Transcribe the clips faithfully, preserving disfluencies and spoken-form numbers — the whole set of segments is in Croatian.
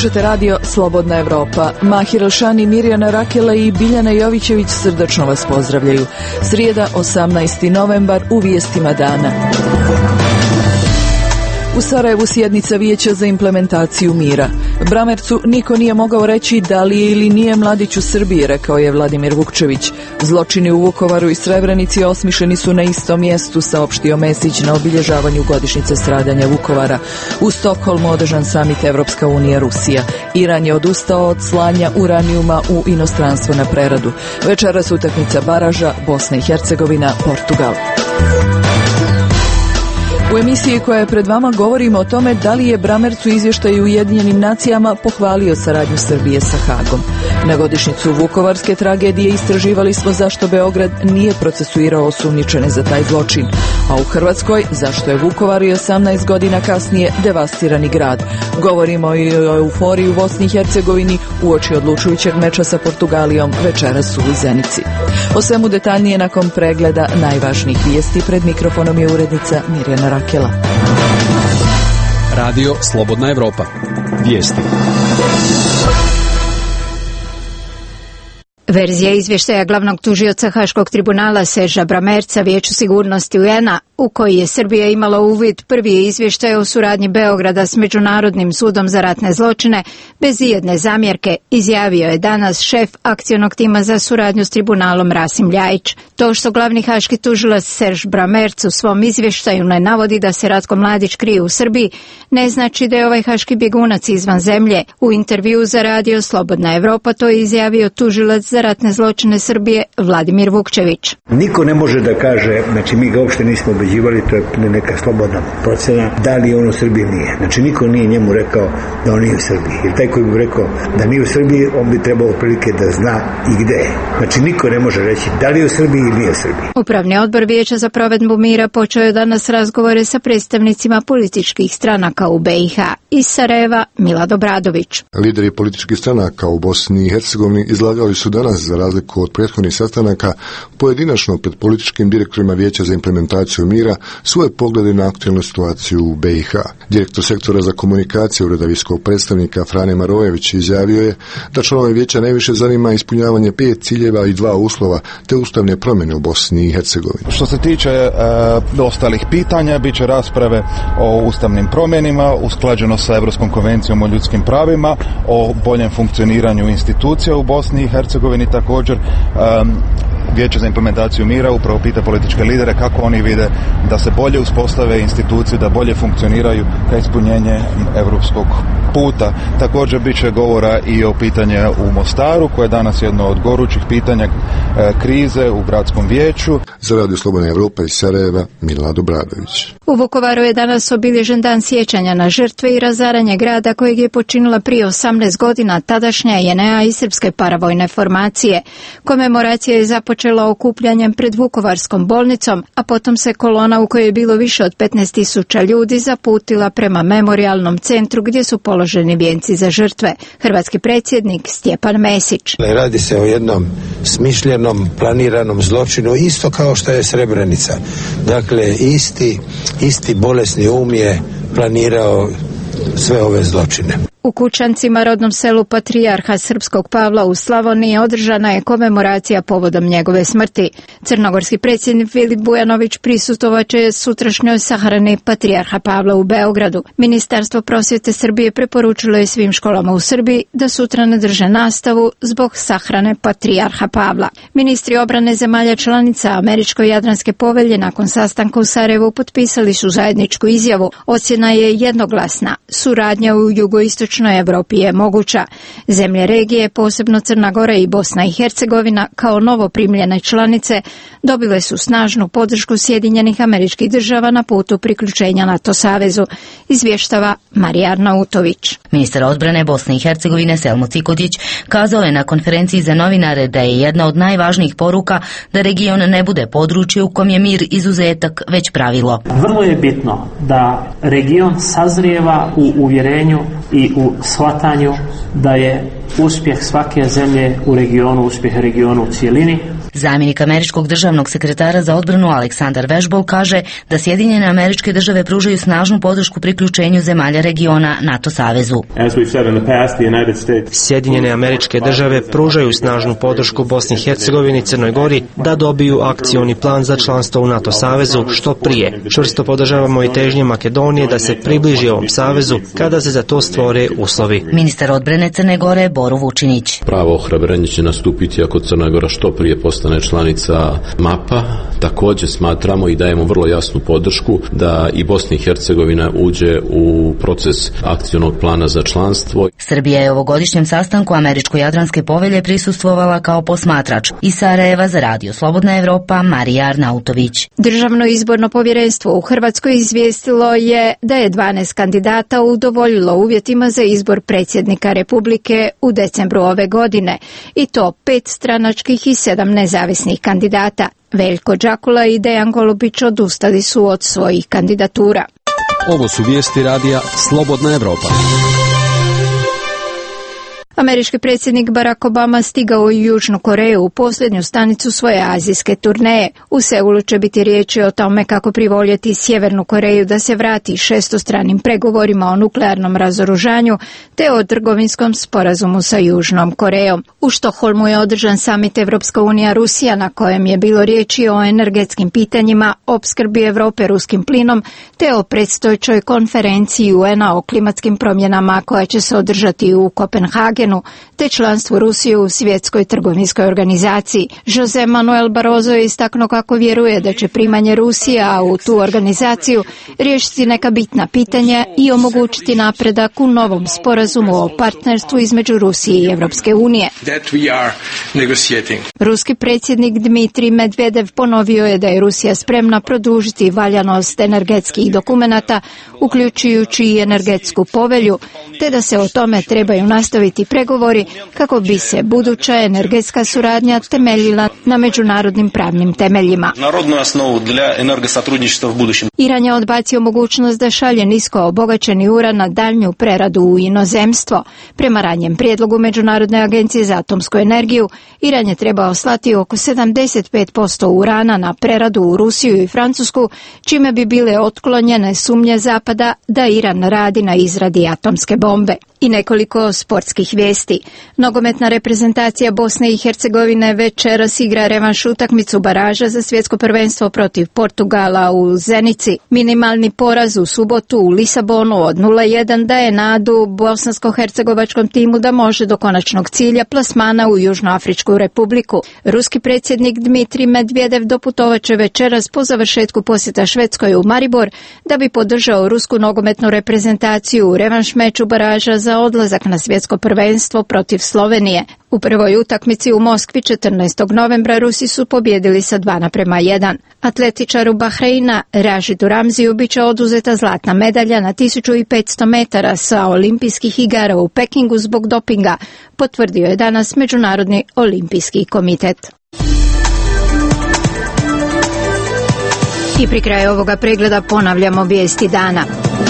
Slušate radio Slobodna Evropa. Mahir Elšani, Mirjana Rakela i Biljana Jovićević srdačno vas pozdravljaju. Srijeda, osamnaesti novembar, u vijestima dana. U Sarajevu sjednica Vijeća za implementaciju mira. Bramercu niko nije mogao reći da li je ili nije mladić u Srbiji, rekao je Vladimir Vukčević. Zločini u Vukovaru i Srebrenici osmišljeni su na istom mjestu, saopštio Mesić na obilježavanju godišnjice stradanja Vukovara. U Stokholmu održan samit Evropska unija Rusija. Iran je odustao od slanja uranijuma u inostranstvo na preradu. Večeras utakmica baraža Bosna i Hercegovina, Portugal. U emisiji koja je pred vama govorimo o tome da li je Bramercu izvještaj u Ujedinjenim nacijama pohvalio saradnju Srbije sa Hagom. Na godišnjicu vukovarske tragedije istraživali smo zašto Beograd nije procesuirao osumnjičene za taj zločin, a u Hrvatskoj zašto je Vukovar i osamnaest godina kasnije devastirani grad. Govorimo i o euforiji u Bosni i Hercegovini uoči odlučujućeg meča sa Portugalijom večeras u Zenici. O svemu detaljnije nakon pregleda najvažnijih vijesti. Pred mikrofonom je urednica Mirjana Rakela. Radio Slobodna Evropa. Vijesti. Verzija izvještaja glavnog tužioca Haškog tribunala Serža Bramerca Vijeću sigurnosti U N-a, u koji je Srbija imala uvid, prvi je izvještaj o suradnji Beograda s Međunarodnim sudom za ratne zločine, bez ijedne zamjerke, izjavio je danas šef akcionog tima za suradnju s tribunalom Rasim Ljajić. To što glavni haški tužilac Serž Bramerc u svom izvještaju ne navodi da se Ratko Mladić krije u Srbiji, ne znači da je ovaj haški bjegunac izvan zemlje. U intervjuu za radio Slobodna Evropa to je izjavio tužilac za ratne zločine Srbije Vladimir Vukčević. Niko ne može da kaže, znači mi ga uopšte nismo ubeđivali, to je neka slobodna procena, da li on u Srbiji nije. Znači niko nije njemu rekao da on nije u Srbiji. Jer taj koji bi rekao da nije u Srbiji, on bi trebao prilike da zna i gde je. Znači niko ne može reći da li je u Srbiji ili nije u Srbiji. Upravni odbor Vijeća za provedbu mira počeo je danas razgovore sa predstavnicima političkih stranaka u B i H. Iz Sarajeva Milad Obradović. Lideri političkih stranaka u Bosni i Hercegovini izlagali su danas, za razliku od prethodnih sastanaka, pojedinačno pred političkim direktorima Vijeća za implementaciju mira svoje poglede na aktualnu situaciju u B i H. Direktor sektora za komunikacije Ureda visokog predstavnika Frane Marojević izjavio je da članove vijeća najviše zanima ispunjavanje pet ciljeva i dva uslova te ustavne promjene u Bosni i Hercegovini. Što se tiče e, ostalih pitanja, bit će rasprave o ustavnim promjenima, usklađeno sa Europskom konvencijom o ljudskim pravima, o boljem funkcioniranju institucija u Bosni i Hercegovini. Također um, Vijeće za implementaciju mira upravo pita političke lidere kako oni vide da se bolje uspostave institucije, da bolje funkcioniraju ka ispunjenje europskog puta. Također bit će govora i o pitanje u Mostaru, koje je danas jedno od gorućih pitanja e, krize u gradskom vijeću. Za Radio Slobodna Evropa iz Sarajeva, Milad Obradović. U Vukovaru je danas obilježen dan sjećanja na žrtve i razaranje grada kojeg je počinila prije osamnaest godina tadašnja J N A i srpske paravojne formacije. Komemoracija je započela okupljanjem pred Vukovarskom bolnicom, a potom se kolona u kojoj je bilo više od petnaest tisuća ljudi zaputila prema memorijalnom centru gdje su položeni vijenci za žrtve. Hrvatski predsjednik Stjepan Mesić. Radi se o jednom smišljenom, planiranom zločinu, isto kao što je Srebrenica. Dakle, isti, isti bolesni um je planirao sve ove zločine. U Kučancima, rodnom selu patrijarha srpskog Pavla u Slavoniji, održana je komemoracija povodom njegove smrti. Crnogorski predsjednik Filip Bujanović prisustvovat će sutrašnjoj sahrani patrijarha Pavla u Beogradu. Ministarstvo prosvjete Srbije preporučilo je svim školama u Srbiji da sutra ne drže nastavu zbog sahrane patrijarha Pavla. Ministri obrane zemalja članica Američko-Jadranske povelje nakon sastanka u Sarajevu potpisali su zajedničku izjavu. Ocjena je jednoglasna. Suradnja u jugoistočnoj Evropi je moguća. Zemlje regije, posebno Crna Gora i Bosna i Hercegovina, kao novo primljene članice, dobile su snažnu podršku Sjedinjenih Američkih Država na putu priključenja NATO savezu, izvještava Marija Arnautović. Ministar odbrane Bosne i Hercegovine Selmo Cikotić kazao je na konferenciji za novinare da je jedna od najvažnijih poruka da region ne bude područje u kom je mir izuzetak već pravilo. Vrlo je bitno da region sazrijeva u uvjerenju i u shvatanju da je uspjeh svake zemlje u regionu, uspjeh regionu u cijelini. Zamjenik američkog državnog sekretara za odbranu Aleksandar Vežbol kaže da Sjedinjene Američke Države pružaju snažnu podršku priključenju zemalja regiona NATO savezu. Sjedinjene Američke Države pružaju snažnu podršku Bosni i Hercegovini i Crnoj Gori da dobiju akcioni plan za članstvo u NATO savezu što prije. Čvrsto podržavamo i težnje Makedonije da se približi ovom savezu kada se za to stvore uslovi. Ministar odbrane Crne Gore Boro Vučinić. Pravo ohrabrenje će nastupiti ako Crna Gora što prije postane članica mapa. Također smatramo i dajemo vrlo jasnu podršku da i Bosna i Hercegovina uđe u proces akcionog plana za članstvo. Srbija je ovogodišnjem sastanku Američko-Jadranske povelje prisustvovala kao posmatrač. Iz Sarajeva za Radio Slobodna Evropa Marija Arnautović. Državno izborno povjerenstvo u Hrvatskoj izvijestilo je da je dvanaest kandidata udovoljilo uvjetima za izbor predsjednika Republike u decembru ove godine, i to pet stranačkih i sedam nezavisnih kandidata. Veljko Đakula i Dejan Golubić odustali su od svojih kandidatura. Ovo su vijesti radija Slobodna Evropa. Američki predsjednik Barack Obama stigao u Južnu Koreju, u posljednju stanicu svoje azijske turneje. U Seulu će biti riječi o tome kako privoljeti Sjevernu Koreju da se vrati šestostranim pregovorima o nuklearnom razoružanju te o trgovinskom sporazumu sa Južnom Korejom. U Štokholmu je održan samit Evropska unija Rusija na kojem je bilo riječi o energetskim pitanjima, opskrbi Europe ruskim plinom te o predstojećoj konferenciji U N-a o klimatskim promjenama koja će se održati u Kopenhagenu, te članstvu Rusije u Svjetskoj trgovinskoj organizaciji. Jose Manuel Barroso je istaknuo kako vjeruje da će primanje Rusije u tu organizaciju riješiti neka bitna pitanja i omogućiti napredak u novom sporazumu o partnerstvu između Rusije i Europske unije. Ruski predsjednik Dmitrij Medvedev ponovio je da je Rusija spremna produžiti valjanost energetskih dokumenata, uključujući i energetsku povelju, te da se o tome trebaju nastaviti pregovori kako bi se buduća energetska suradnja temeljila na međunarodnim pravnim temeljima. Iran je odbacio mogućnost da šalje nisko obogaćeni uran na daljnju preradu u inozemstvo. Prema ranjem prijedlogu Međunarodne agencije za atomsku energiju, Iran je trebao slati oko sedamdeset pet posto urana na preradu u Rusiju i Francusku, čime bi bile otklonjene sumnje Zapada da Iran radi na izradi atomske bombe. I nekoliko sportskih vijesti. Nogometna reprezentacija Bosne i Hercegovine večeras igra revanš utakmicu baraža za svjetsko prvenstvo protiv Portugala u Zenici. Minimalni poraz u subotu u Lisabonu od nula jedan daje nadu bosansko-hercegovačkom timu da može do konačnog cilja plasmana u Južnoafričku republiku. Ruski predsjednik Dmitrij Medvedev doputovat će večeras po završetku posjeta Švedskoj u Maribor da bi podržao rusku nogometnu reprezentaciju u revanš meču baraža za odlazak na svjetsko prvenstvo protiv Slovenije. U prvoj utakmici u Moskvi četrnaestog novembra Rusi su pobjedili sa dva naprema jedan. Atletičaru Bahreina Rašidu Ramziju bit će oduzeta zlatna medalja na tisuću petsto metara sa olimpijskih igara u Pekingu zbog dopinga, potvrdio je danas Međunarodni olimpijski komitet. I pri kraju ovoga pregleda ponavljamo vijesti dana.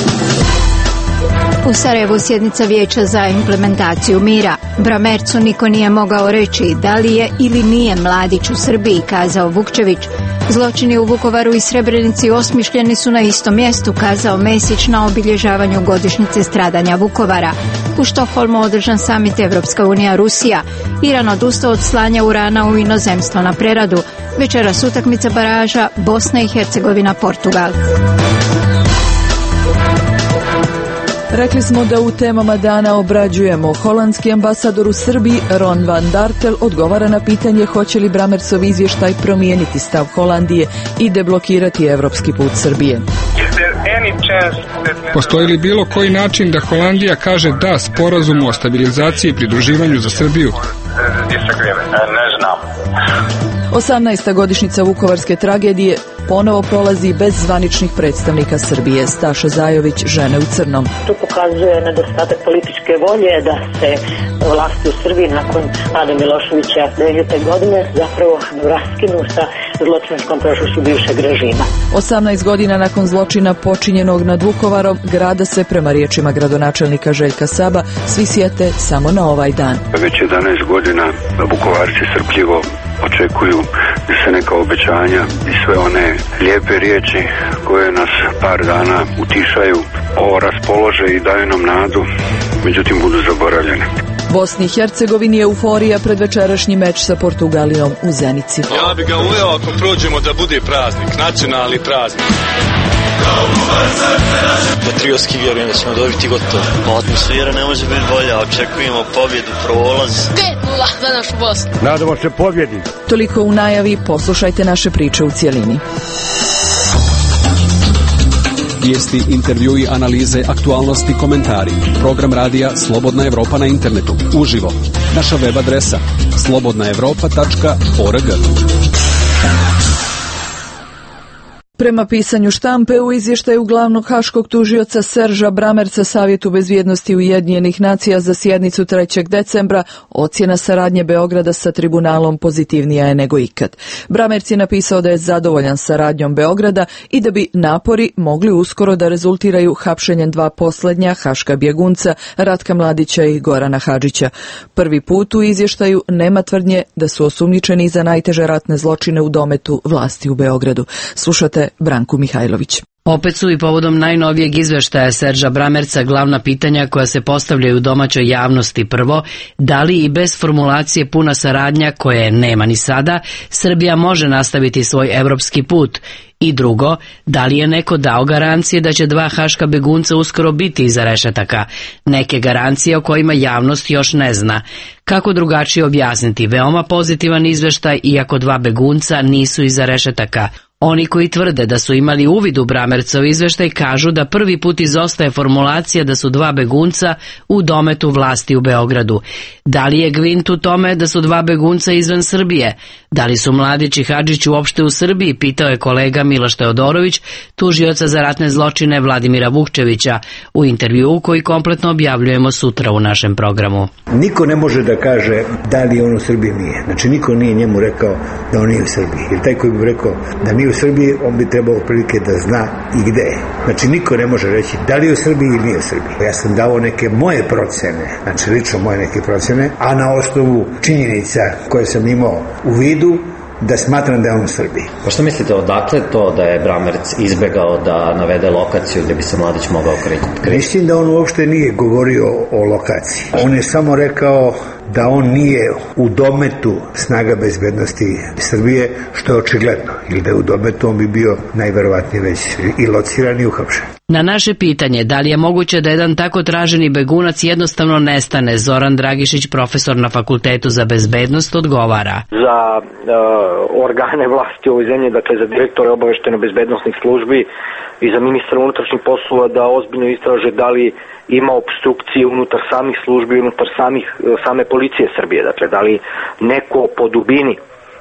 U Sarajevu sjednica Vijeća za implementaciju mira. Bramercu niko nije mogao reći da li je ili nije Mladić u Srbiji, kazao Vukčević. Zločini u Vukovaru i Srebrenici osmišljeni su na istom mjestu, kazao Mesić na obilježavanju godišnjice stradanja Vukovara. U Štokholmu održan samit Evropska unija Rusija. Iran odustao od slanja urana u inozemstvo na preradu. Večeras utakmica baraža Bosna i Hercegovina Portugal. Rekli smo da u temama dana obrađujemo. Holandski ambasador u Srbiji Ron van Dartel odgovara na pitanje hoće li Bramercov izvještaj promijeniti stav Holandije i deblokirati evropski put Srbije. Postoji li bilo koji način da Holandija kaže da sporazumu o stabilizaciji i pridruživanju za Srbiju? Ne znam. osamnaesta godišnjica vukovarske tragedije ponovo prolazi bez zvaničnih predstavnika Srbije. Staša Zajović, Žene u crnom. Tu pokazuje nedostatak političke volje da se vlasti u Srbiji nakon pada Miloševića devedete godine zapravo raskinu sa zločinačkom prošlošću bivšeg režima. osamnaest godina nakon zločina počinjenog nad Vukovarom, grada se, prema riječima gradonačelnika Željka Saba, svi sjete samo na ovaj dan. Već jedanaest godina Vukovarci strpljivo očekuju da se neka obećanja i sve one lijepe riječi koje nas par dana utišaju, ovo raspolože i daju nam nadu, međutim budu zaboravljene. Bosni i Hercegovini je euforija pred večerašnji meč sa Portugalijom u Zenici. Ja bi ga uveo ako prođemo da bude praznik, nacionalni praznik. Patriotski vjerujem da ćemo dobiti gotovo. Atmosfera ne može biti bolja, očekujemo pobjedu, prolaz. pet nula za našu Bosnu. Nadamo se pobjedi. Toliko u najavi, poslušajte naše priče u cijelini. Vijesti, intervjui, analize, aktualnosti, komentari. Program radija Slobodna Evropa na internetu. Uživo. Naša web adresa slobodna evropa tačka org. Prema pisanju štampe u izvještaju glavnog haškog tužioca Serža Bramerca Savjetu bezbjednosti Ujedinjenih nacija za sjednicu trećeg decembra, ocjena saradnje Beograda sa tribunalom pozitivnija je nego ikad. Bramerc je napisao da je zadovoljan saradnjom Beograda i da bi napori mogli uskoro da rezultiraju hapšenjem dva posljednja haška bjegunca Ratka Mladića i Gorana Hadžića. Prvi put u izvještaju nema tvrdnje da su osumnjičeni za najteže ratne zločine u dometu vlasti u Beogradu. Slušate Branku Mihajlović. Opet su i povodom najnovijeg izveštaja Serža Bramerca glavna pitanja koja se postavljaju u domaćoj javnosti. Prvo, da li i bez formulacije puna saradnja, koje nema ni sada, Srbija može nastaviti svoj evropski put? I drugo, da li je neko dao garancije da će dva haška begunca uskoro biti iza rešetaka? Neke garancije o kojima javnost još ne zna. Kako drugačije objasniti veoma pozitivan izveštaj iako dva begunca nisu iza rešetaka? Oni koji tvrde da su imali uvid u Bramercov izveštaj kažu da prvi put izostaje formulacija da su dva begunca u dometu vlasti u Beogradu. Da li je gvint u tome da su dva begunca izvan Srbije? Da li su Mladić i Hadžić uopšte u Srbiji, pitao je kolega Miloš Teodorović, tužioca za ratne zločine Vladimira Vukčevića, u intervjuu koji kompletno objavljujemo sutra u našem programu. Niko ne može da kaže da li on u Srbiji nije. Znači niko nije njemu rekao da on nije u Srbiji. Jer taj koji bi rekao da nije u Srbiji, on bi trebao prilike da zna i gde je. Znači niko ne može reći da li je u Srbiji ili nije u Srbiji. Ja sam dao neke moje procene, znači lično moje neke procene, a na osnovu činjenica koje sam imao u vidu, da smatram da je on u Srbiji. Pa što mislite, odakle to da je Bramerc izbegao da navede lokaciju gdje bi se Mladić mogao krenuti? Mislim da on uopšte nije govorio o lokaciji. On je samo rekao da on nije u dometu snaga bezbednosti Srbije, što je očigledno. Ili da je u dometu, on bi bio najverovatnije već i lociran i uhapšen. Na naše pitanje da li je moguće da jedan tako traženi begunac jednostavno nestane, Zoran Dragišić, profesor na Fakultetu za bezbednost, odgovara. Za uh, organe vlasti u ovoj zemlji, dakle za direktore obaveštajno-bezbednosnih službi i za ministra unutrašnjih poslova da ozbiljno istraže da li ima opstrukcije unutar samih službi, unutar samih, same policije Srbije. Dakle, da li neko po dubini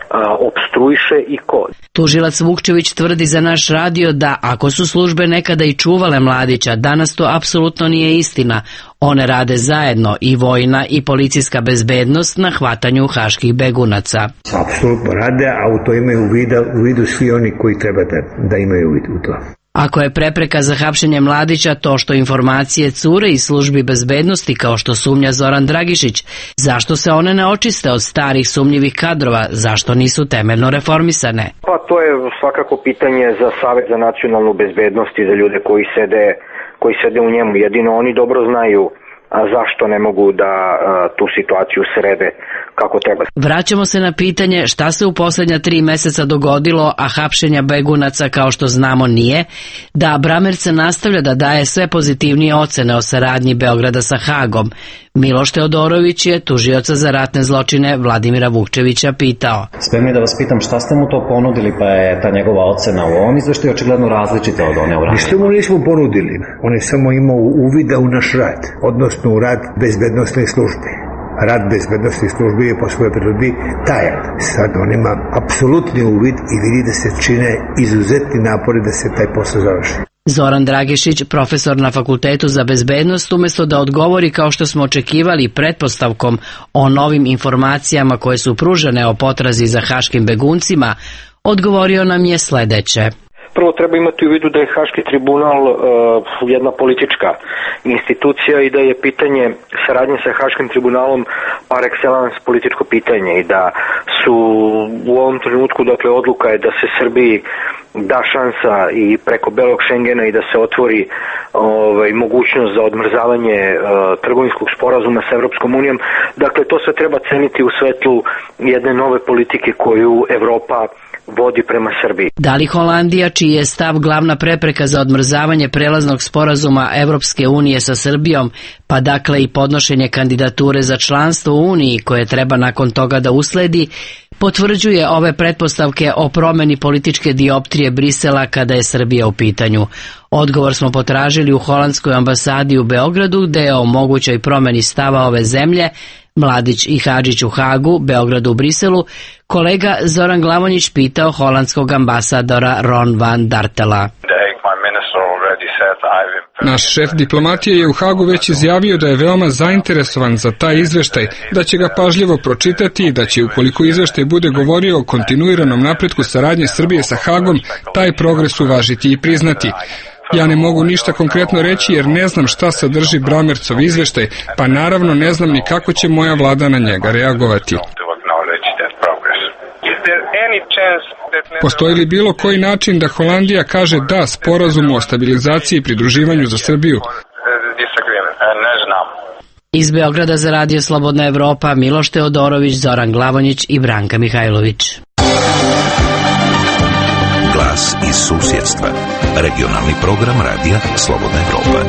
opstruiše i ko. Tužilac Vukčević tvrdi za naš radio da ako su službe nekada i čuvale Mladića, danas to apsolutno nije istina. One rade zajedno, i vojna i policijska bezbednost, na hvatanju haških begunaca. Apsolutno rade, a u to imaju u vidu, u vidu svi oni koji treba da, da imaju u vidu u to. Ako je prepreka za hapšenje Mladića to što informacije cure iz službi bezbednosti, kao što sumnja Zoran Dragišić, zašto se one ne očiste od starih sumnjivih kadrova, zašto nisu temeljno reformisane? Pa to je svakako pitanje za Savet za nacionalnu bezbednost i za ljude koji sede, koji sede u njemu. Jedino oni dobro znaju a zašto ne mogu da a, tu situaciju srede kako treba. Vraćamo se na pitanje šta se u posljednja tri meseca dogodilo, a hapšenja begunaca kao što znamo nije, da Bramerc nastavlja da daje sve pozitivnije ocene o saradnji Beograda sa Hagom. Miloš Teodorović je tužioca za ratne zločine Vladimira Vukčevića pitao. Spremni da vas pitam šta ste mu to ponudili, pa je ta njegova ocena u ovom izveštaju očigledno različita od one u radu. Ništa mu nismo ponudili. On je samo imao uvida u naš rad, odnosno u rad bezbednosne službe. Rad bezbednosne službe je po svojoj prirodi tajan. Sad on ima apsolutni uvid i vidi da se čine izuzetni napori da se taj posao završi. Zoran Dragišić, profesor na Fakultetu za bezbednost, umjesto da odgovori kao što smo očekivali pretpostavkom o novim informacijama koje su pružene o potrazi za haškim beguncima, odgovorio nam je sledeće. Prvo treba imati u vidu da je Haški tribunal uh, jedna politička institucija i da je pitanje saradnje sa Haškim tribunalom par excellence političko pitanje i da su u ovom trenutku, dakle, odluka je da se Srbiji da šansa i preko belog Šengena i da se otvori ovaj, mogućnost za odmrzavanje uh, trgovinskog sporazuma sa Evropskom unijom. Dakle, to se treba ceniti u svetlu jedne nove politike koju Evropa vodi prema Srbiji. Da li Holandija, čiji je stav glavna prepreka za odmrzavanje prelaznog sporazuma Evropske unije sa Srbijom, pa dakle i podnošenje kandidature za članstvo u Uniji koje treba nakon toga da usledi, potvrđuje ove pretpostavke o promeni političke dioptrije Brisela kada je Srbija u pitanju. Odgovor smo potražili u holandskoj ambasadi u Beogradu, gde je o mogućoj promeni stava ove zemlje, Mladić i Hadžić u Hagu, Beogradu u Briselu, kolega Zoran Glavonjić pitao holandskog ambasadora Ron van Dartela. Naš šef diplomatije je u Hagu već izjavio da je veoma zainteresovan za taj izveštaj, da će ga pažljivo pročitati i da će, ukoliko izveštaj bude govorio o kontinuiranom napretku saradnje Srbije sa Hagom, taj progres uvažiti i priznati. Ja ne mogu ništa konkretno reći jer ne znam šta sadrži Bramercov izveštaj, pa naravno ne znam ni kako će moja vlada na njega reagovati. Postoji li bilo koji način da Holandija kaže da sporazumu o stabilizaciji i pridruživanju za Srbiju? Ne znam. Iz Beograda za Radio Slobodna Evropa, Miloš Teodorović, Zoran Glavonjić i Branka Mihajlović. Glas iz susjedstva. Regionalni program Radija Slobodna Evropa.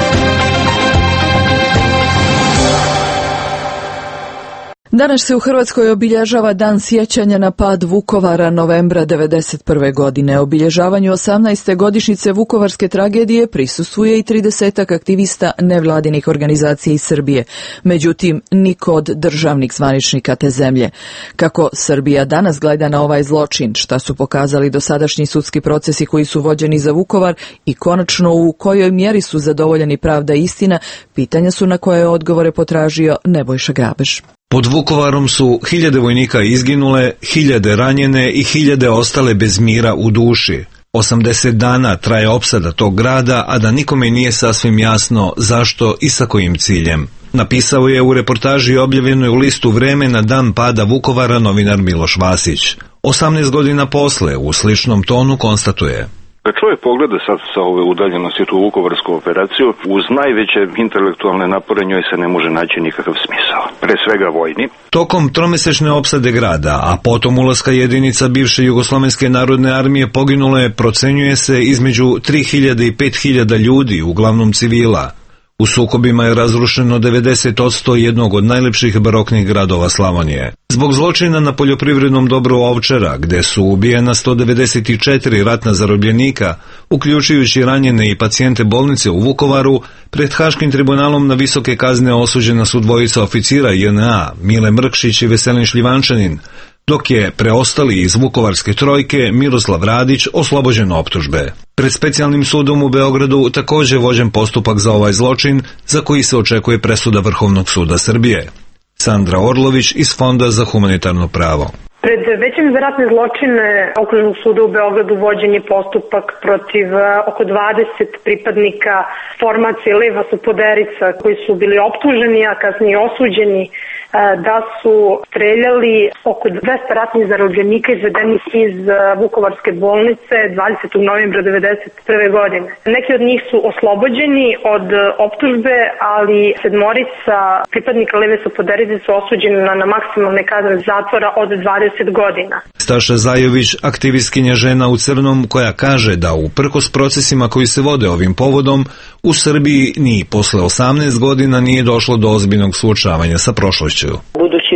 Danas se u Hrvatskoj obilježava Dan sjećanja na pad Vukovara novembra devedeset prve godine. Obilježavanju osamnaeste godišnjice vukovarske tragedije prisustvuje i tridesetak aktivista nevladinih organizacija iz Srbije. Međutim, niko od državnih zvaničnika te zemlje. Kako Srbija danas gleda na ovaj zločin, šta su pokazali dosadašnji sudski procesi koji su vođeni za Vukovar i konačno u kojoj mjeri su zadovoljeni pravda i istina, pitanja su na koje odgovore potražio Nebojša Grabež. Pod Vukovarom su hiljade vojnika izginule, hiljade ranjene i hiljade ostale bez mira u duši. osamdeset dana traje opsada tog grada, a da nikome nije sasvim jasno zašto i sa kojim ciljem. Napisao je u reportaži objavljenoj u listu Vreme na dan pada Vukovara novinar Miloš Vasić. osamnaest godina posle, u sličnom tonu konstatuje: Kad čovjek pogleda sad sa ove udaljenosti tu vukovarsku operaciju, uz najveće intelektualne napore njoj se ne može naći nikakav smisao. Pre svega vojni. Tokom tromesečne opsade grada, a potom ulaska jedinica bivše Jugoslovenske narodne armije poginulo je, procenjuje se, između tri hiljade i pet hiljada ljudi, uglavnom civila. U sukobima je razrušeno devedeset posto jednog od najlepših baroknih gradova Slavonije. Zbog zločina na poljoprivrednom dobru Ovčara, gde su ubijena sto devedeset četiri ratna zarobljenika, uključujući ranjene i pacijente bolnice u Vukovaru, pred Haškim tribunalom na visoke kazne osuđena su dvojica oficira J N A, Mile Mrkšić i Veselin Šljivančanin, dok je preostali iz Vukovarske trojke Miroslav Radić oslobođen optužbe. Pred specijalnim sudom u Beogradu također vođen postupak za ovaj zločin, za koji se očekuje presuda Vrhovnog suda Srbije. Sandra Orlović iz Fonda za humanitarno pravo. Pred Većem za ratne zločine Okružnog suda u Beogradu vođen je postupak protiv oko dvadeset pripadnika formacije Leva Supoderica koji su bili optuženi, a kasnije osuđeni da su streljali oko dvesta ratnih zarobljenika izvedenih iz Vukovarske bolnice dvadesetog novembra devedeset prve godine. Neki od njih su oslobođeni od optužbe, ali sedmorica pripadnika Leve Supoderice su osuđeni na, na maksimalne kazne zatvora od dvadeset godina. Staša Zajović, aktivistkinja Žena u crnom, koja kaže da uprkos procesima koji se vode ovim povodom, u Srbiji ni posle osamnaest godina nije došlo do ozbiljnog suočavanja sa prošlošću. Budući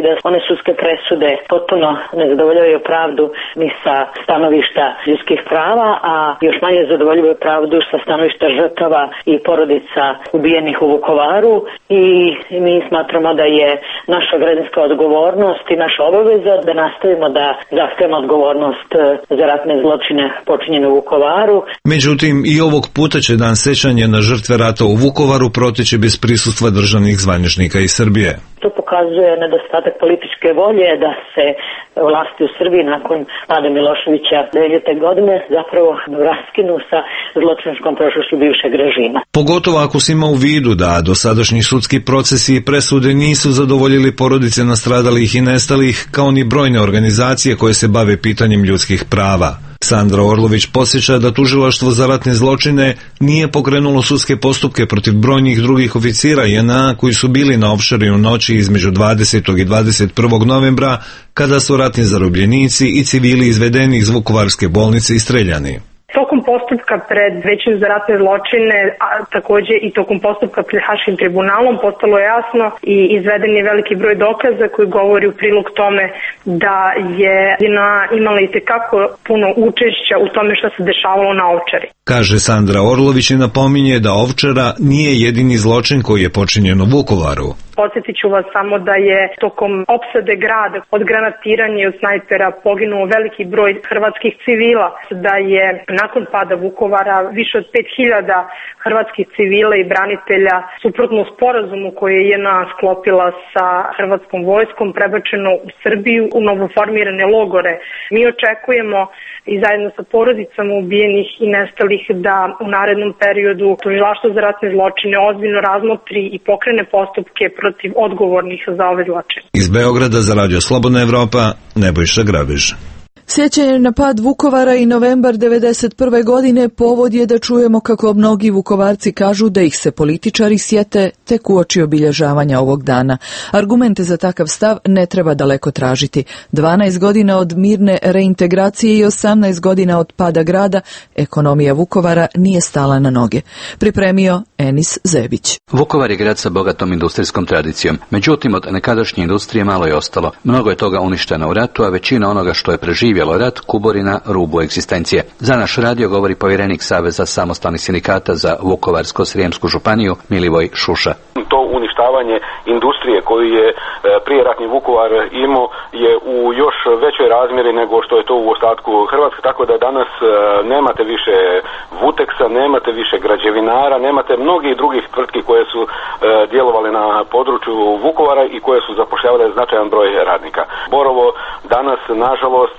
da one sudske presude potpuno ne zadovoljavaju pravdu ni sa stanovišta ljudskih prava, a još manje zadovoljavaju pravdu sa stanovišta žrtava i porodica ubijenih u Vukovaru, i mi smatramo da je naša građanska odgovornost i naša obaveza da nastavimo da zahtevamo odgovornost za ratne zločine počinjene u Vukovaru. Međutim, i ovog puta će dan sećanja na žrtve rata u Vukovaru proteći bez prisustva državnih zvaničnika iz Srbije. To pokazuje nedostatak političke volje da se vlasti u Srbiji nakon pada Miloševića dve hiljadite godine zapravo raskinu sa zločinačkom prošlošću bivšeg režima. Pogotovo ako se ima u vidu da dosadašnji sudski procesi i presude nisu zadovoljili porodice nastradalih i nestalih, kao ni brojne organizacije koje se bave pitanjem ljudskih prava. Sandra Orlović podsjeća da tužilaštvo za ratne zločine nije pokrenulo sudske postupke protiv brojnih drugih oficira J N A koji su bili na Ovčari u noći između dvadesetog i dvadeset prvog novembra, kada su ratni zarobljenici i civili izvedeni iz Vukovarske bolnice i streljani. Tokom postupka pred Većem za ratne zločine, a takođe i tokom postupka pred Haškim tribunalom, postalo je jasno i izveden je veliki broj dokaza koji govori u prilog tome da je J N A imala i tekako puno učešća u tome što se dešavalo na Ovčari. Kaže Sandra Orlović i napominje da Ovčara nije jedini zločin koji je počinjen u Vukovaru. Podsjetit ću vas samo da je tokom opsade grada od granatiranja i od snajpera poginuo veliki broj hrvatskih civila, da je nakon pada Vukovara više od pet hiljada hrvatskih civila i branitelja suprotno sporazumu koji je J N A sklopila sa hrvatskom vojskom prebačeno u Srbiju u novoformirane logore. Mi očekujemo i zajedno sa porodicama ubijenih i nestalih da u narednom periodu tužilaštvo za ratne zločine ozbiljno razmotri i pokrene postupke protiv odgovornih za ove zločine. Iz Beograda za Radio Slobodna Evropa, Nebojša Grabež. Sjećanje na pad Vukovara i novembar devedeset prve godine povod je da čujemo kako mnogi Vukovarci kažu da ih se političari sjete tek uoči obilježavanja ovog dana. Argumente za takav stav ne treba daleko tražiti. dvanaest godina od mirne reintegracije i osamnaest godina od pada grada, ekonomija Vukovara nije stala na noge. Pripremio Enis Zebić. Vukovar je grad sa bogatom industrijskom tradicijom. Međutim, od nekadašnje industrije malo je ostalo. Mnogo je toga uništeno u ratu, a većina onoga što je preživjelo rat kuburi na rubu egzistencije. Za naš radio govori povjerenik Saveza samostalnih sindikata za Vukovarsko-srijemsku županiju Milivoj Šuša. To uništavanje industrije koju je prije ratni Vukovar imao je u još većoj razmjeri nego što je to u ostatku Hrvatske, tako da danas nemate više Vuteksa, nemate više građevinara, nemate mnogih drugih tvrtki koje su djelovale na području Vukovara i koje su zapošljavale značajan broj radnika. Borovo danas, nažalost,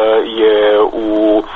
je u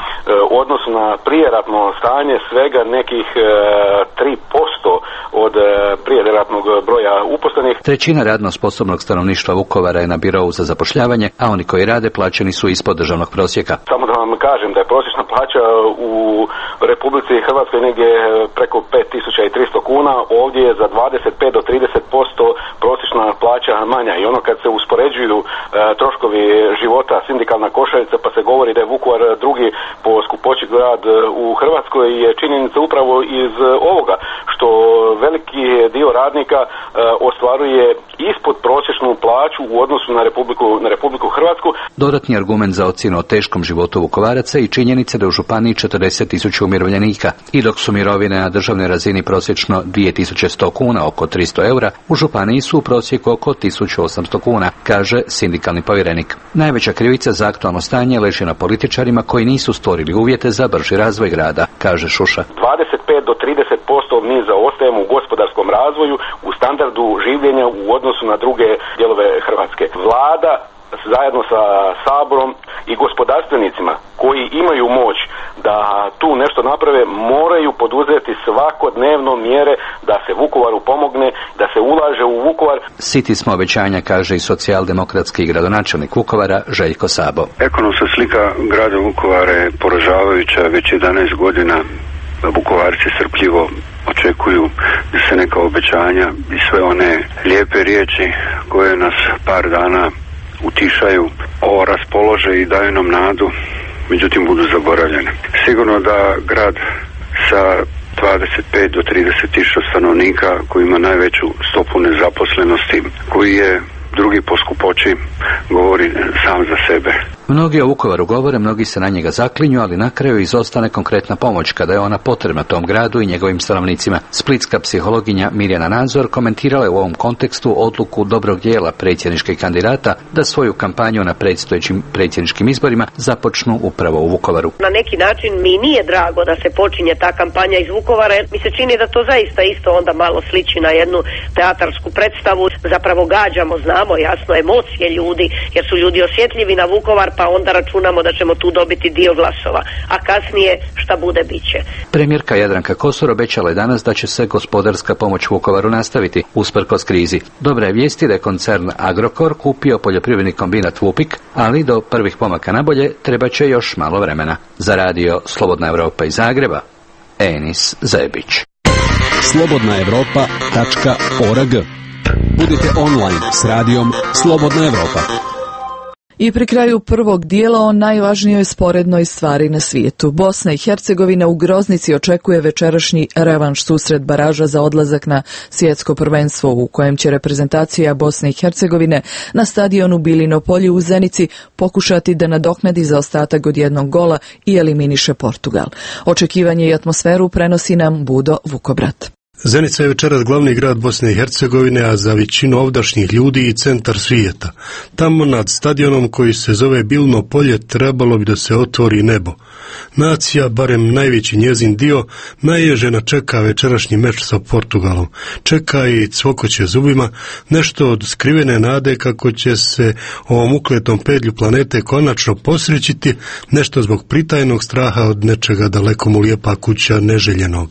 odnosu na prijeratno stanje svega nekih tri posto od prijeratnog broja uposlenih. Trećina radno sposobnog stanovništva Vukovara je na birovu za zapošljavanje, a oni koji rade plaćeni su ispod državnog prosjeka. Samo da vam kažem da je prosječna plaća u Republici Hrvatskoj negdje preko pet tisuća tristo kuna, ovdje je za dvadeset pet do trideset posto prosječna plaća manja i ono kad se uspoređuju e, troškovi života, sindikalna košarica, pa se govori da je Vukovar drugi po skupoći grad u Hrvatskoj, je činjenica upravo iz ovoga što veliki dio radnika e, ostvaruje ispod prosječnu plaću u odnosu na Republiku, na Republiku Hrvatsku. Dodatni argument za ocjenu o teškom životu Vukovaraca i činjenica da u županiji četrdeset tisuća umirovljenika i dok su mirovine na državnoj razini prosječno dvije tisuće sto kuna, oko tristo eura, u županiji su u prosjeku oko tisuću osamsto kuna, kaže sindikalni povjerenik. Najveća krivica za aktualno stanje leži na političarima koji nisu stvorili uvjete za brži razvoj grada, kaže Šuša. dvadeset pet do trideset posto mi zaostajemo u gospodarskom razvoju, u standardu življenja u odnosu na druge dijelove Hrvatske. Vlada zajedno sa Saborom i gospodarstvenicima koji imaju moć da tu nešto naprave, moraju poduzeti svakodnevno mjere da se Vukovaru pomogne, da se ulaže u Vukovar. Siti smo obećanja, kaže i socijaldemokratski gradonačelnik Vukovara Željko Sabo. Ekonomska slika grada Vukovara je poražavajuća. Već jedanaest godina Vukovarci strpljivo očekuju da se neka obećanja i sve one lijepe riječi koje nas par dana utišaju, ovo raspolože i daju nam nadu, međutim budu zaboravljene. Sigurno da grad sa dvadeset pet do trideset tisuća stanovnika, koji ima najveću stopu nezaposlenosti, koji je drugi po skupoći govori sam za sebe. Mnogi o Vukovaru govore, mnogi se na njega zaklinju, ali na kraju izostane konkretna pomoć kada je ona potrebna tom gradu i njegovim stanovnicima. Splitska psihologinja Mirjana Nazor komentirala je u ovom kontekstu odluku dobrog dijela predsjedničkih kandidata da svoju kampanju na predstojećim predsjedničkim izborima započnu upravo u Vukovaru. Na neki način mi nije drago da se počinje ta kampanja iz Vukovara, jer mi se čini da to zaista isto onda malo sliči na jednu teatarsku predstavu. Zapravo gađamo, znamo jasno emocije ljudi, jer su ljudi osjetljivi na Vukovar, pa onda računamo da ćemo tu dobiti dio glasova, a kasnije šta bude biće. Premijerka Jadranka Kosor obećala je danas da će se gospodarska pomoć Vukovaru nastaviti usprkos krizi. Dobra je vijesti da je koncern Agrokor kupio poljoprivredni kombinat Vupik, ali do prvih pomaka na bolje treba će još malo vremena. Za radio Slobodna Evropa iz Zagreba, Enis Zebić. slobodna evropa tačka org. Budite online s radijom Slobodna Evropa. I pri kraju prvog dijela o najvažnijoj sporednoj stvari na svijetu. Bosna i Hercegovina u Groznici očekuje večerašnji revanš susret baraža za odlazak na svjetsko prvenstvo u kojem će reprezentacija Bosne i Hercegovine na stadionu Bilino polje u Zenici pokušati da nadoknadi zaostatak od jednog gola i eliminiše Portugal. Očekivanje i atmosferu prenosi nam Budo Vukobrat. Zenica je večeras glavni grad Bosne i Hercegovine, a za većinu ovdašnjih ljudi i centar svijeta. Tamo nad stadionom koji se zove Bilino polje trebalo bi da se otvori nebo. Nacija, barem najveći njezin dio, naježena čeka večerašnji meč sa Portugalom. Čeka i cvokoće zubima, nešto od skrivene nade kako će se ovom ukletom pedlju planete konačno posrećiti, nešto zbog pritajnog straha od nečega daleko mu lijepa kuća neželjenog.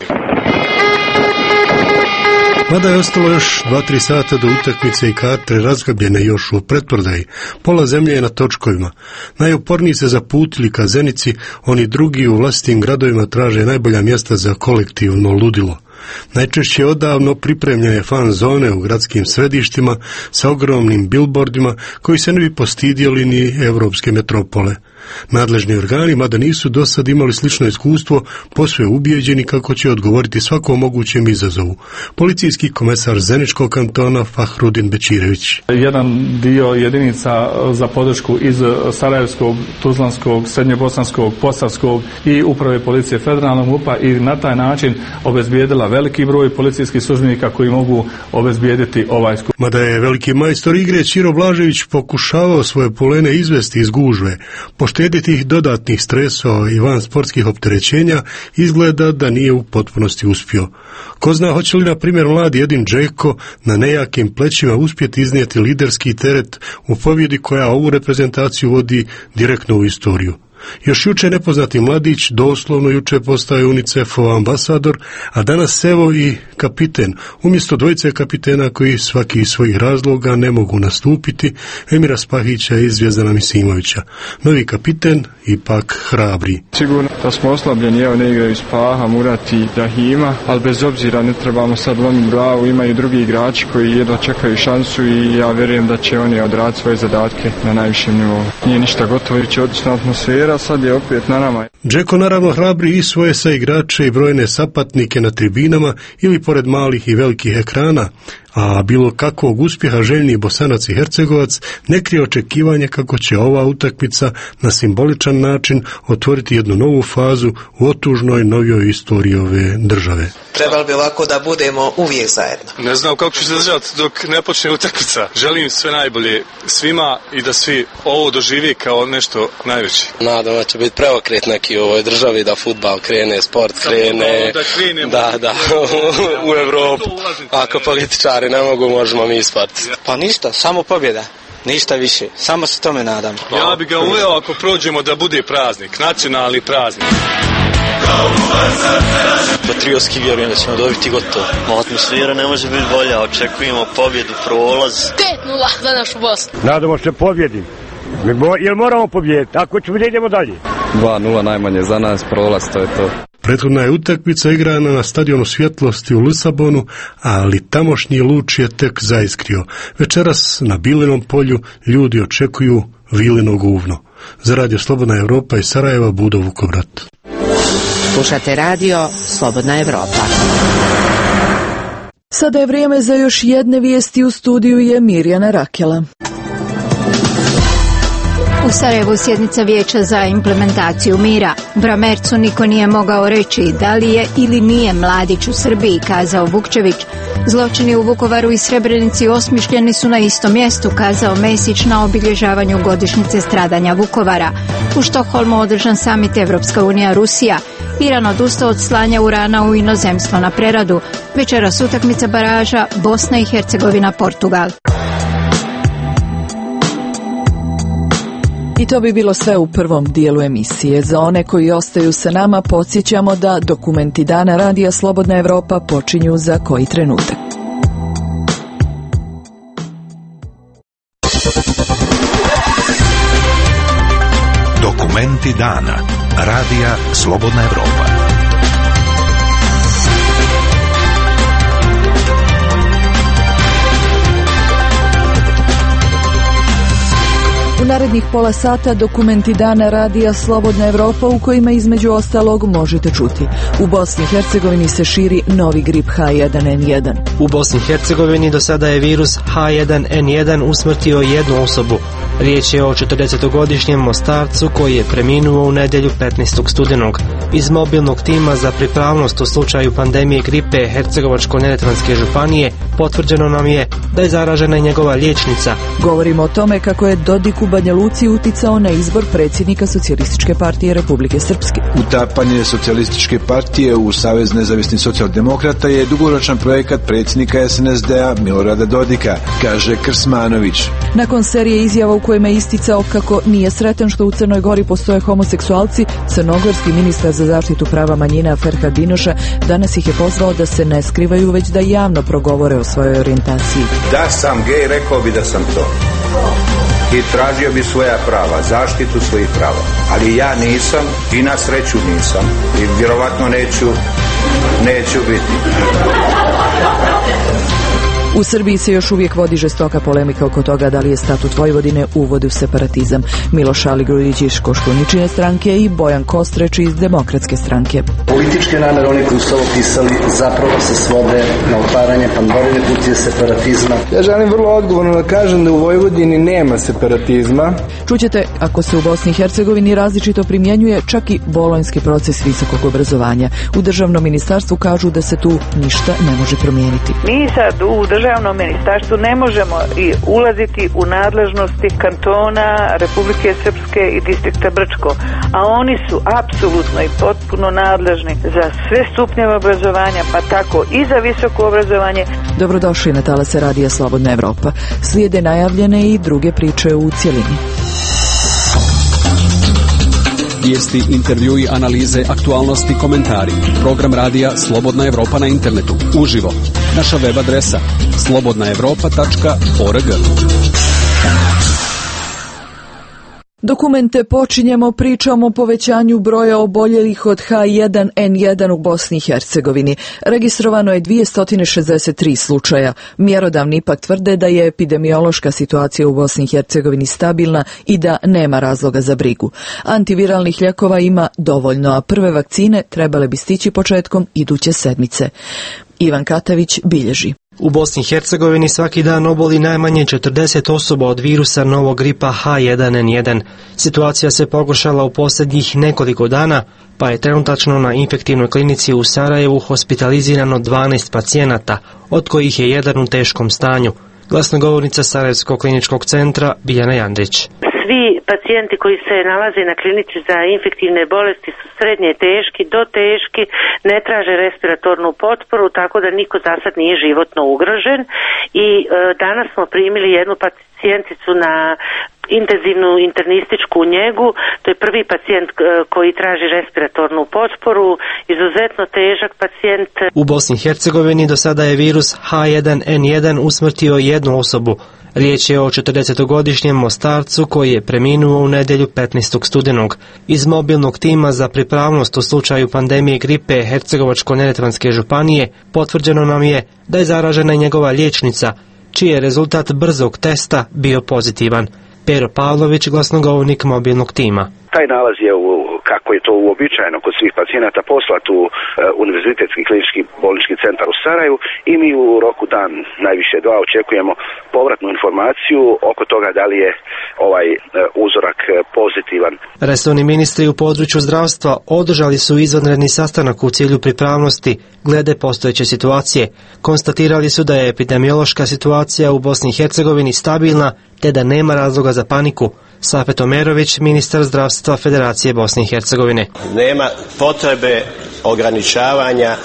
Mada je ostalo još dva tri sata do utakmice i karte razgabljene još u pretprodaji. Pola zemlje je na točkovima. Najuporniji se zaputili ka Zenici, oni drugi u vlastitim gradovima traže najbolja mjesta za kolektivno ludilo. Najčešće odavno pripremljene fan zone u gradskim središtima sa ogromnim billboardima koji se ne bi postidjeli ni evropske metropole. Nadležni organi, mada nisu do sad imali slično iskustvo, posve ubijeđeni kako će odgovoriti svakom mogućem izazovu. Policijski komesar Zeničkog kantona Fahrudin Bečirević. Jedan dio jedinica za podršku iz Sarajevskog, Tuzlanskog, Srednjebosanskog, Posavskog i uprave policije federalnog M U P-a i na taj način obezbijedila veliki broj policijskih službenika koji mogu obezbijediti ovaj skup. Mada je veliki majstor igre Ćiro Blažević pokušavao svoje polene izvesti iz gužve, poštediti ih dodatnih stresova i van sportskih opterećenja, izgleda da nije u potpunosti uspio. Ko zna hoće li, na primjer, mladi Edin Džeko na nejakim plećima uspjeti iznijeti liderski teret u pobjedi koja ovu reprezentaciju vodi direktno u istoriju. Još juče nepoznati mladić doslovno juče postaje UNICEF-ov ambasador, a danas evo i kapiten. Umjesto dvojice kapitena koji svaki iz svojih razloga ne mogu nastupiti, Emira Spahića i Zvjezdana Misimovića. Novi kapiten ipak hrabri. Sigurno da smo oslabljeni, evo ne igraju Spaha, Murat i Dahima, ali bez obzira ne trebamo sad lomiti glavu, imaju drugi igrači koji jedva čekaju šansu i ja vjerujem da će oni odraditi svoje zadatke na najvišem nivou. Nije ništa gotovo, će odlična atmosfera, sad je opet na nama. Džeko naravno hrabri i svoje saigrače i brojne sapatnike na tribinama ili pored malih i velikih ekrana, a bilo kakvog uspjeha željni Bosanac i Hercegovac ne krije očekivanje kako će ova utakmica na simboličan način otvoriti jednu novu fazu u otužnoj novijoj istoriji ove države. Trebalo bi ovako da budemo uvijek zajedno. Ne znam kako ću se držati dok ne počne utakmica. Želim sve najbolje svima i da svi ovo doživi kao nešto najveće. Nadam da će biti preokret neki u ovoj državi, da fudbal krene, sport krene, da, krenemo, da, da, u Evropu. Ako političari ne mogu, možemo mi ispati. Pa ništa, samo pobjeda. Ništa više, samo se tome nadam. Ja bi ga uveo ako prođemo da bude praznik, nacionalni praznik. Patriotski vjerujem da ćemo dobiti gotovo. Atmosfera ne može biti bolja, očekujemo pobjedu, prolaz. pet nula za našu Bosnu. Nadamo se pobjedi. Jel moramo pobjediti? Ako ćemo, idemo dalje. dva nula najmanje za nas, prolaz, to je to. Prethodna je utakmica igrana na stadionu Svjetlosti u Lisabonu, ali tamošnji luč je tek zaiskrio. Večeras na Bilinom polju ljudi očekuju vilino guvno. Za radio Slobodna Evropa iz Sarajeva, Budo Vukobrat. Slušate radio Slobodna Evropa. Sada je vrijeme za još jedne vijesti. U studiju je Mirjana Rakela. U Sarajevu sjednica Vijeća za implementaciju mira. Bramercu niko nije mogao reći da li je ili nije mladić u Srbiji, kazao Vukčević. Zločini u Vukovaru i Srebrenici osmišljeni su na istom mjestu, kazao Mesić na obilježavanju godišnjice stradanja Vukovara. U Štokholmu održan samit Evropska unija Rusija. Iran odustao od slanja urana u inozemstvo na preradu. Večeras utakmica baraža Bosna i Hercegovina Portugal. I to bi bilo sve u prvom dijelu emisije. Za one koji ostaju sa nama podsjećamo da dokumenti Dana Radija Slobodna Evropa počinju za koji trenutak. Dokumenti Dana Radija Slobodna Evropa. U narednih pola sata dokumenti Dana Radija Slobodna Evropa, u kojima između ostalog možete čuti: u Bosni i Hercegovini se širi novi grip H jedan N jedan. U Bosni i Hercegovini do sada je virus H jedan N jedan usmrtio jednu osobu. Riječ je o četrdesetogodišnjem Mostarcu koji je preminuo u nedjelju petnaestog studenog. Iz mobilnog tima za pripravnost u slučaju pandemije gripe Hercegovačko-neretvanske županije potvrđeno nam je da je zaražena i njegova liječnica. Govorimo o tome kako je Dodik u Banja Luci uticao na izbor predsjednika Socijalističke partije Republike Srpske. Utapanje Socijalističke partije u Savez nezavisnih socijaldemokrata je dugoročan projekat predsjednika S N S D-a Milorada Dodika, kaže Krsmanović. Nakon serije izjava u kojima je isticao kako nije sretan što u Crnoj Gori postoje homoseksualci, crnogorski ministar za zaštitu prava manjina Ferhat Dinoša danas ih je pozvao da se ne skrivaju, već da javno progovore o svojoj orijentaciji. Da sam gej, rekao bi da sam to. I tražio bi svoja prava, zaštitu svojih prava. Ali ja nisam i na sreću nisam. I vjerovatno neću, neću biti. U Srbiji se još uvijek vodi žestoka polemika oko toga da li je statut Vojvodine uvod u separatizam. Miloš Aligrudić iz Koštuničine stranke i Bojan Kostreć iz Demokratske stranke. Političke namere oni koji su ovo pisali zapravo se svode na otvaranje Pandorine kutije separatizma. Ja želim vrlo odgovorno da kažem da u Vojvodini nema separatizma. Čućete, ako se u Bosni i Hercegovini različito primjenjuje čak i bolonjski proces visokog obrazovanja. U državnom ministarstvu kažu da se tu ništa ne može promijeniti. Mi sad u državnom ministarstvu ne možemo i ulaziti u nadležnosti kantona Republike Srpske i distrikta Brčko, a oni su apsolutno i potpuno nadležni za sve stupnjeve obrazovanja, pa tako i za visoko obrazovanje. Dobrodošli na talase Radija Slobodna Evropa. Slijede najavljene i druge priče u cjelini. Vijesti, intervjui, analize, aktualnosti, komentari. Program radija Slobodna Evropa na internetu. Uživo. Naša web adresa slobodna evropa tačka org. Dokumente počinjemo pričom o povećanju broja oboljelih od H jedan N jedan u Bosni i Hercegovini. Registrovano je dvjesto šezdeset tri slučaja. Mjerodavni ipak tvrde da je epidemiološka situacija u Bosni i Hercegovini stabilna i da nema razloga za brigu. Antiviralnih lijekova ima dovoljno, a prve vakcine trebale bi stići početkom iduće sedmice. Ivan Katavić bilježi. U Bosni i Hercegovini svaki dan oboli najmanje četrdeset osoba od virusa novog gripa H jedan N jedan. Situacija se pogoršala u posljednjih nekoliko dana, pa je trenutačno na infektivnoj klinici u Sarajevu hospitalizirano dvanaest pacijenata, od kojih je jedan u teškom stanju. Glasnogovornica Sarajevskog kliničkog centra Biljana Jandrić. Svi pacijenti koji se nalaze na klinici za infektivne bolesti su srednje teški do teški, ne traže respiratornu potporu, tako da niko za sad nije životno ugrožen. I e, danas smo primili jednu pacijenticu na intenzivnu internističku njegu. To je prvi pacijent koji traži respiratornu potporu, izuzetno težak pacijent. U Bosni i Hercegovini do sada je virus H jedan N jedan usmrtio jednu osobu. Riječ je o četrdesetogodišnjem Mostarcu koji je preminuo u nedjelju petnaestog studenog. Iz mobilnog tima za pripravnost u slučaju pandemije gripe Hercegovačko-neretvanske županije potvrđeno nam je da je zaražena i njegova liječnica, čiji je rezultat brzog testa bio pozitivan. Pero Pavlović, glasnogovornik mobilnog tima. Taj nalaz je u kako je to uobičajeno kod svih pacijenata, poslati u Univerzitetski klinički bolnički centar u Sarajevu i mi u roku dan, najviše dva, očekujemo povratnu informaciju oko toga da li je ovaj uzorak pozitivan. Resorni ministri u području zdravstva održali su izvanredni sastanak u cilju pripravnosti glede postojeće situacije. Konstatirali su da je epidemiološka situacija u Bosni i Hercegovini stabilna te da nema razloga za paniku. Safet Omerović, ministar zdravstva Federacije Bosne i Hercegovine. Nema potrebe ograničavanja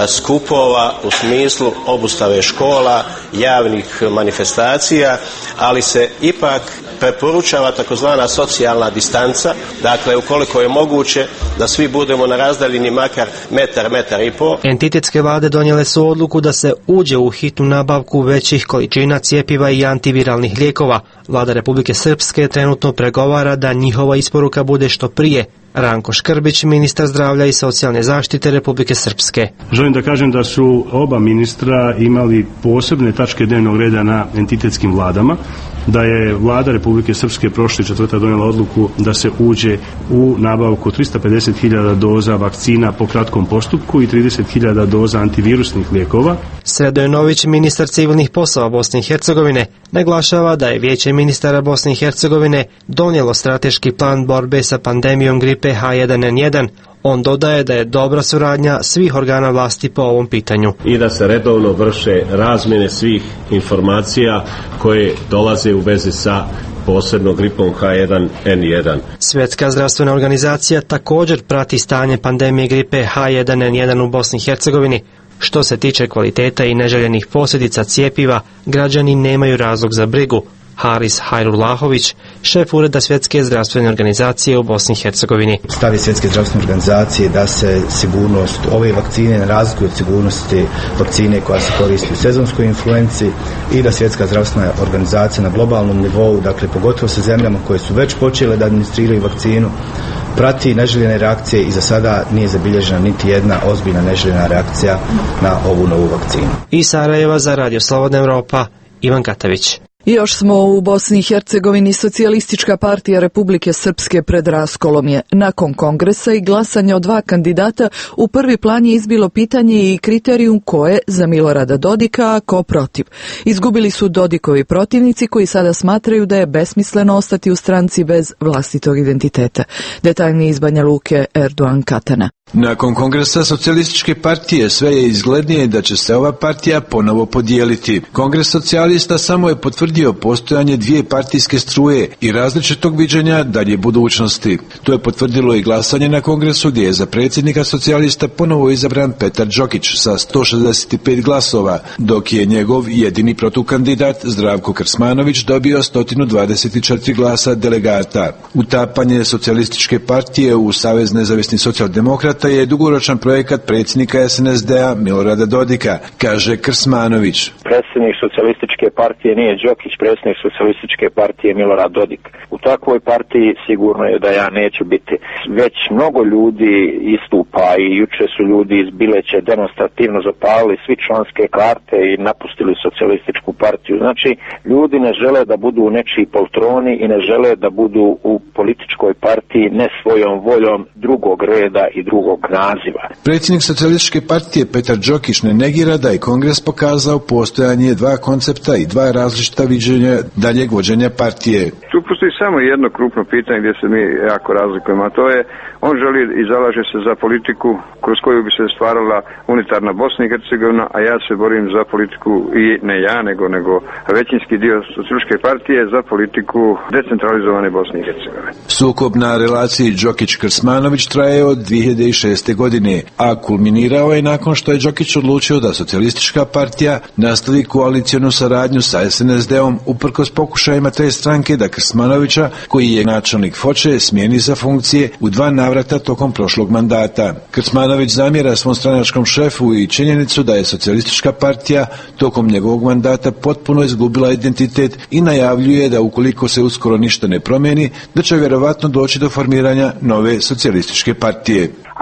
skupova u smislu obustave škola, javnih manifestacija, ali se ipak preporučava takozvana socijalna distanca, dakle ukoliko je moguće da svi budemo na razdaljini makar metar, metar i pol. Entitetske vlade donijele su odluku da se uđe u hitnu nabavku većih količina cjepiva i antiviralnih lijekova. Vlada Republike Srpske trenutno pregovara da njihova isporuka bude što prije. Ranko Škrbić, ministar zdravlja i socijalne zaštite Republike Srpske. Želim da kažem da su oba ministra imali posebne tačke dnevnog reda na entitetskim vladama, da je vlada Republike Srpske prošli četvrtak donijela odluku da se uđe u nabavku tristo pedeset hiljada doza vakcina po kratkom postupku i trideset hiljada doza antivirusnih lijekova. Sredojnović, ministar civilnih poslova Bosne i Hercegovine, naglašava da je Vijeće ministara Bosne i Hercegovine donijelo strateški plan borbe sa pandemijom gripe H jedan N jedan. On dodaje da je dobra suradnja svih organa vlasti po ovom pitanju. I da se redovno vrše razmjene svih informacija koje dolaze u vezi sa posebno gripom H jedan N jedan. Svjetska zdravstvena organizacija također prati stanje pandemije gripe H jedan N jedan u Bosni i Hercegovini. Što se tiče kvaliteta i neželjenih posljedica cijepiva, građani nemaju razlog za brigu. Haris Hajrullahović, šef ureda Svjetske zdravstvene organizacije u Bosni i Hercegovini. Stav je Svjetske zdravstvene organizacije da se sigurnost ove vakcine ne razlikuje od sigurnosti vakcine koja se koristi u sezonskoj influenci i da Svjetska zdravstvena organizacija na globalnom nivou, dakle pogotovo sa zemljama koje su već počele da administriraju vakcinu, prati neželjene reakcije i za sada nije zabilježena niti jedna ozbiljna neželjena reakcija na ovu novu vakcinu. I Sarajeva za Radio Slobodna Evropa, Ivan Katavić. Još smo u Bosni i Hercegovini. Socijalistička partija Republike Srpske pred raskolom je. Nakon kongresa i glasanja o dva kandidata u prvi plan je izbilo pitanje i kriterijum ko je za Milorada Dodika, a ko protiv. Izgubili su Dodikovi protivnici koji sada smatraju da je besmisleno ostati u stranci bez vlastitog identiteta. Detaljni iz Banja Luke, Erdogan Katana. Nakon kongresa socijalističke partije sve je izglednije da će se ova partija ponovo podijeliti. Kongres socijalista samo je potvrdio postojanje dvije partijske struje i različitog viđenja dalje budućnosti. To je potvrdilo i glasanje na kongresu gdje je za predsjednika socijalista ponovo izabran Petar Đokić sa sto šezdeset pet glasova, dok je njegov jedini protukandidat Zdravko Krsmanović dobio sto dvadeset četiri glasa delegata. Utapanje socijalističke partije u Savez nezavisnih socijaldemokrata je dugoročan projekat predsjednika S N S D-a Milorada Dodika, kaže Krsmanović. Predsjednik socijalističke partije nije Đokić, predsjednik socijalističke partije Milorad Dodik. U takvoj partiji sigurno je da ja neću biti. Već mnogo ljudi istupa i juče su ljudi iz Bileće demonstrativno zapalili svi članske karte i napustili socijalističku partiju. Znači, ljudi ne žele da budu u nečiji poltroni i ne žele da budu u političkoj partiji ne svojom voljom drugog reda i drugog naziva. Predsjednik socijalističke partije Petar Đokić ne negira da je kongres pokazao postojanje dva koncepta i dva različita viđenja daljeg vođenja partije. Tu postoji samo jedno krupno pitanje gdje se mi jako razlikujemo, a to je on želi i zalaže se za politiku kroz koju bi se stvarala unitarna Bosna i Hercegovina, a ja se borim za politiku, i ne ja, nego, nego većinski dio socijalističke partije, za politiku decentralizovane Bosne i Hercegovine. Sukob na relaciji Đokić-Krsmanović traje od dvije hiljade šeste. godine, a kulminirao je nakon što je Đokić odlučio da socijalistička partija nastavi koalicijonu saradnju sa S N S D-om uprkos pokušajima te stranke da Krsmanovića, koji je načelnik Foče, smijeni sa funkcije u dva navrata tokom prošlog mandata. Krsmanović zamjera svom stranačkom šefu i činjenicu da je socijalistička partija tokom njegovog mandata potpuno izgubila identitet i najavljuje da ukoliko se uskoro ništa ne promijeni, da će vjerovatno doći do formiranja nove socijalističke partije. A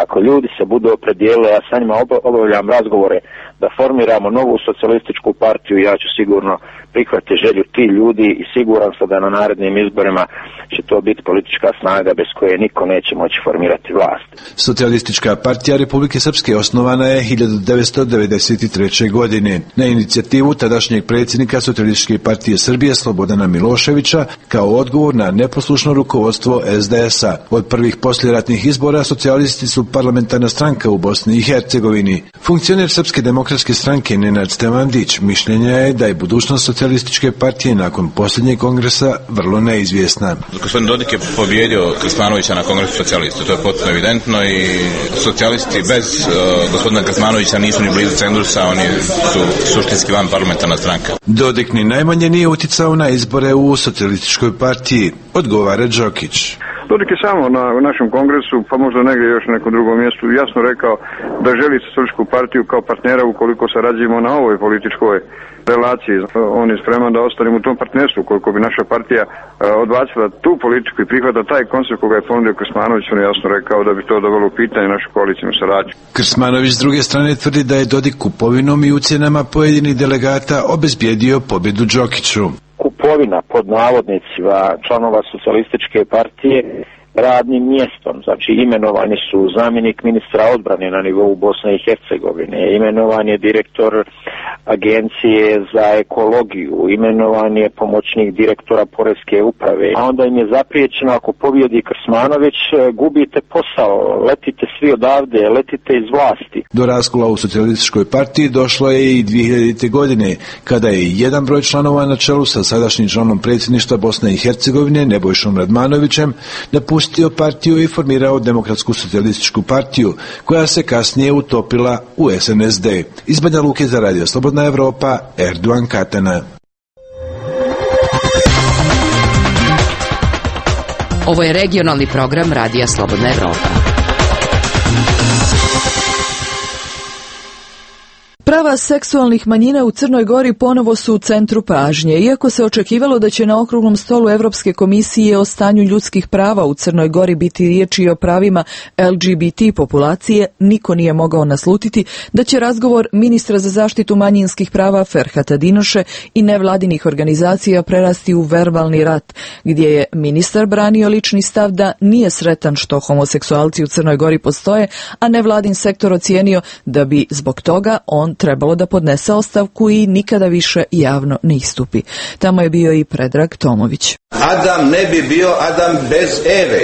Ako ljudi se budu opredijelili, ja sa njima obavljam razgovore da formiramo novu socijalističku partiju, ja ću sigurno prihvatiti želju ti ljudi i siguran sam da na narednim izborima će to biti politička snaga bez koje niko neće moći formirati vlast. Socijalistička partija Republike Srpske osnovana je hiljadu devetsto devedeset treće. godine na inicijativu tadašnjeg predsjednika Socijalističke partije Srbije Slobodana Miloševića kao odgovor na neposlušno rukovodstvo es de es a. Od prvih poslijeratnih izbora socijalisti su parlamentarna stranka u Bosni i Hercegovini. Funkcioner Srpske demokratske stranke Nenad Stevandić mišljenja je da je budućnost socijalističke partije nakon posljednjeg kongresa vrlo neizvjesna. Gospodin Dodik je pobjedio Krstmanovića na kongresu socijalista, to je potpuno evidentno i socijalisti bez uh, gospodina Krstmanovića nisu ni blizu cenzusa, oni su suštinski van parlamentarna stranka. Dodik ni najmanje nije uticao na izbore u socijalističkoj partiji, odgovara Đokić. Dodik je samo na našem kongresu, pa možda negdje još na nekom drugom mjestu, jasno rekao da želi socijalističku partiju kao partnera ukoliko sarađujemo na ovoj političkoj relaciji. On je spreman da ostanemo u tom partnerstvu, ukoliko bi naša partija odbacila tu politiku i prihvata taj koncept koga je ponudio Krstmanović, on je jasno rekao da bi to dovelo u pitanje našu koalicijnu saradnju. Krstmanović s druge strane tvrdi da je Dodik kupovinom i ucjenama pojedinih delegata obezbijedio pobjedu Đokiću. Kupovina pod navodnicima članova socijalističke partije radnim mjestom, znači imenovani su zamjenik ministra odbrane na nivou Bosne i Hercegovine, imenovan je direktor agencije za ekologiju, imenovan je pomoćnik direktora Poreske uprave, a onda im je zapriječeno ako pobjedi Krstmanović gubite posao, letite svi odavde, letite iz vlasti. Do raskula u socijalističkoj partiji došlo je i dvije hiljadite. godine, kada je jedan broj članova na čelu sa sadašnjim članom predsjedništva Bosne i Hercegovine Nebojšom Radmanovićem napustio partiju i formirao Demokratsku socijalističku partiju, koja se kasnije utopila u es en es de. Iz Banja Luke za Radio Slobodna Evropa, Erdogan Katana. Ovo je regionalni program Radija Slobodna Evropa. Prava seksualnih manjina u Crnoj Gori ponovo su u centru pažnje. Iako se očekivalo da će na okruglom stolu Evropske komisije o stanju ljudskih prava u Crnoj Gori biti riječi o pravima el ge be te populacije, niko nije mogao naslutiti da će razgovor ministra za zaštitu manjinskih prava Ferhata Dinoše i nevladinih organizacija prerasti u verbalni rat, gdje je ministar branio lični stav da nije sretan što homoseksualci u Crnoj Gori postoje, a nevladin sektor ocijenio da bi zbog toga on trebalo da podnese ostavku i nikada više javno ne istupi. Tamo je bio i Predrag Tomović. Adam ne bi bio Adam bez Eve.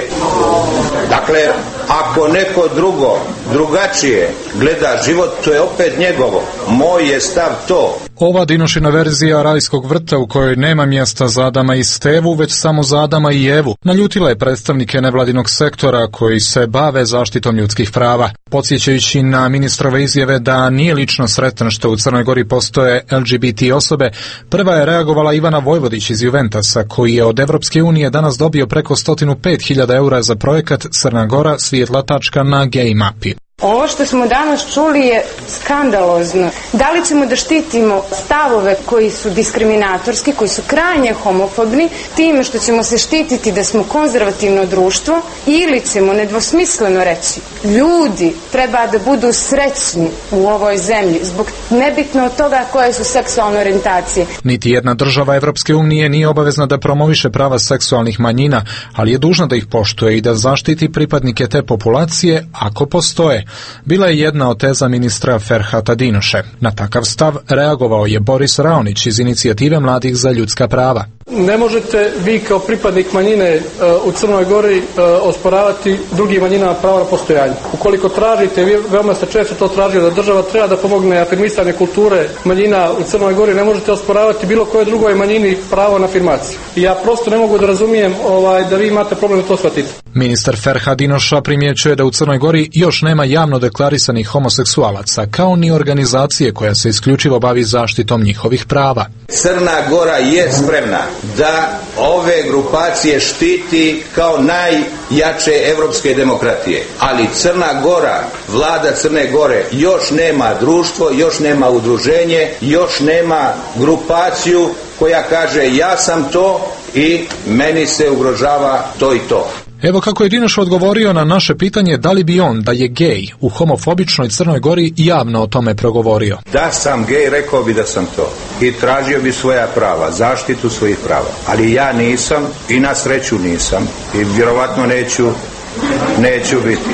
Dakle, ako neko drugo, drugačije gleda život, to je opet njegovo. Moj je stav to. Ova Dinošina verzija rajskog vrta u kojoj nema mjesta za Adama i Stevu, već samo za Adama i Evu, naljutila je predstavnike nevladinog sektora koji se bave zaštitom ljudskih prava. Podsjećajući na ministrove izjave da nije lično sretan što u Crnoj Gori postoje el ge be te osobe, prva je reagovala Ivana Vojvodić iz Juventasa, koji je od Evropske unije danas dobio preko sto pet hiljada eura za projekat Crna Gora svijetla tačka na gej mapi. Ovo što smo danas čuli je skandalozno. Da li ćemo da štitimo stavove koji su diskriminatorski, koji su krajnje homofobni, time što ćemo se štititi da smo konzervativno društvo, ili ćemo nedvosmisleno reći ljudi treba da budu srećni u ovoj zemlji, zbog nebitno od toga koje su seksualne orijentacije. Niti jedna država Evropske unije nije obavezna da promoviše prava seksualnih manjina, ali je dužna da ih poštuje i da zaštiti pripadnike te populacije ako postoje. Bila je jedna od teza ministra Ferhata Dinoše. Na takav stav reagovao je Boris Raonić iz inicijative Mladih za ljudska prava. Ne možete vi kao pripadnik manjine uh, u Crnoj Gori uh, osporavati drugim manjinama pravo na postojanje. Ukoliko tražite, vi veoma ste često to tražili, da država treba da pomogne afirmisanje kulture manjina u Crnoj Gori, ne možete osporavati bilo koje drugoj manjini pravo na afirmaciju. I ja prosto ne mogu da razumijem ovaj, da vi imate problem da to shvatite. Ministar Ferhat Dinoša primjećuje da u Crnoj Gori još nema javno deklarisanih homoseksualaca, kao ni organizacije koja se isključivo bavi zaštitom njihovih prava. Crna Gora je spremna da ove grupacije štiti kao najjače evropske demokratije. Ali Crna Gora, vlada Crne Gore još nema društvo, još nema udruženje, još nema grupaciju koja kaže ja sam to i meni se ugrožava to i to. Evo kako je Dinoš odgovorio na naše pitanje da li bi on, da je gej, u homofobičnoj Crnoj Gori javno o tome progovorio. Da sam gej, rekao bi da sam to. I tražio bi svoja prava, zaštitu svojih prava. Ali ja nisam i na sreću nisam i vjerovatno neću, neću biti.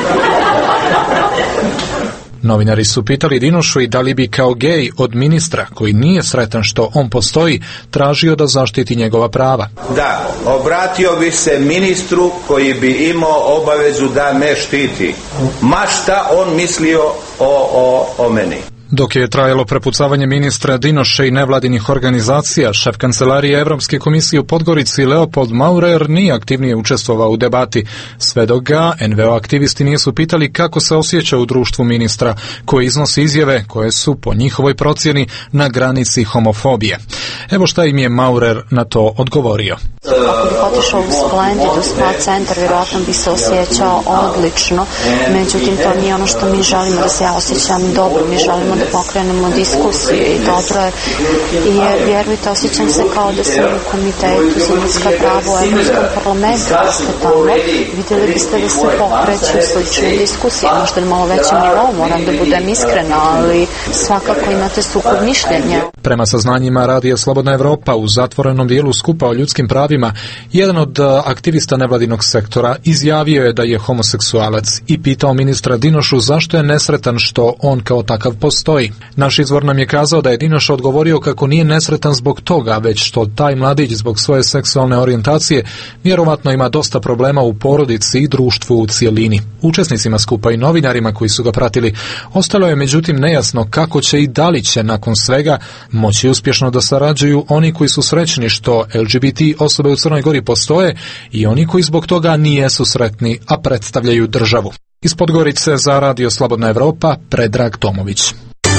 Novinari su pitali Dinošu i da li bi kao gej od ministra, koji nije sretan što on postoji, tražio da zaštiti njegova prava. Da, obratio bi se ministru koji bi imao obavezu da me štiti. Ma šta on mislio o, o, o meni. Dok je trajalo prepucavanje ministra Dinoše i nevladinih organizacija, šef kancelarije Evropske komisije u Podgorici Leopold Maurer nije aktivnije učestvovao u debati, sve dok ga en ve o aktivisti nisu pitali kako se osjeća u društvu ministra, koji iznosi izjave koje su, po njihovoj procjeni, na granici homofobije. Evo šta im je Maurer na to odgovorio. Ako bih otišao u Splendidu spa centar, vjerojatno bi se osjećao odlično, međutim to nije ono što mi želimo, da se ja osjećam dobro, mi želimo da pokrenemo diskusiju i dobro je, i vjerujte, osjećam se kao da sam u komitetu za ljudska prava u Evropskom parlamentu, da ste tamo, vidjeli biste da se pokreću slične diskusije, možda na malo većem nivou, moram da budem iskrena, ali svakako imate sukob mišljenja. Prema saznanjima Radija Slobodna Evropa, u zatvorenom dijelu skupa o ljudskim pravima, jedan od aktivista nevladinog sektora izjavio je da je homoseksualac i pitao ministra Dinošu zašto je nesretan što on kao takav postoji. Naš izvor nam je kazao da je Dinoš odgovorio kako nije nesretan zbog toga, već što taj mladić zbog svoje seksualne orijentacije vjerovatno ima dosta problema u porodici i društvu u cijelini. Učesnicima skupa i novinarima koji su ga pratili ostalo je međutim nejasno kako će i da li će nakon svega moći uspješno da sarađuju oni koji su srećni što el ge be te osobe u Crnoj Gori postoje i oni koji zbog toga nijesu sretni, a predstavljaju državu. Iz Podgorice za Radio Slobodna Evropa, Predrag Tomović.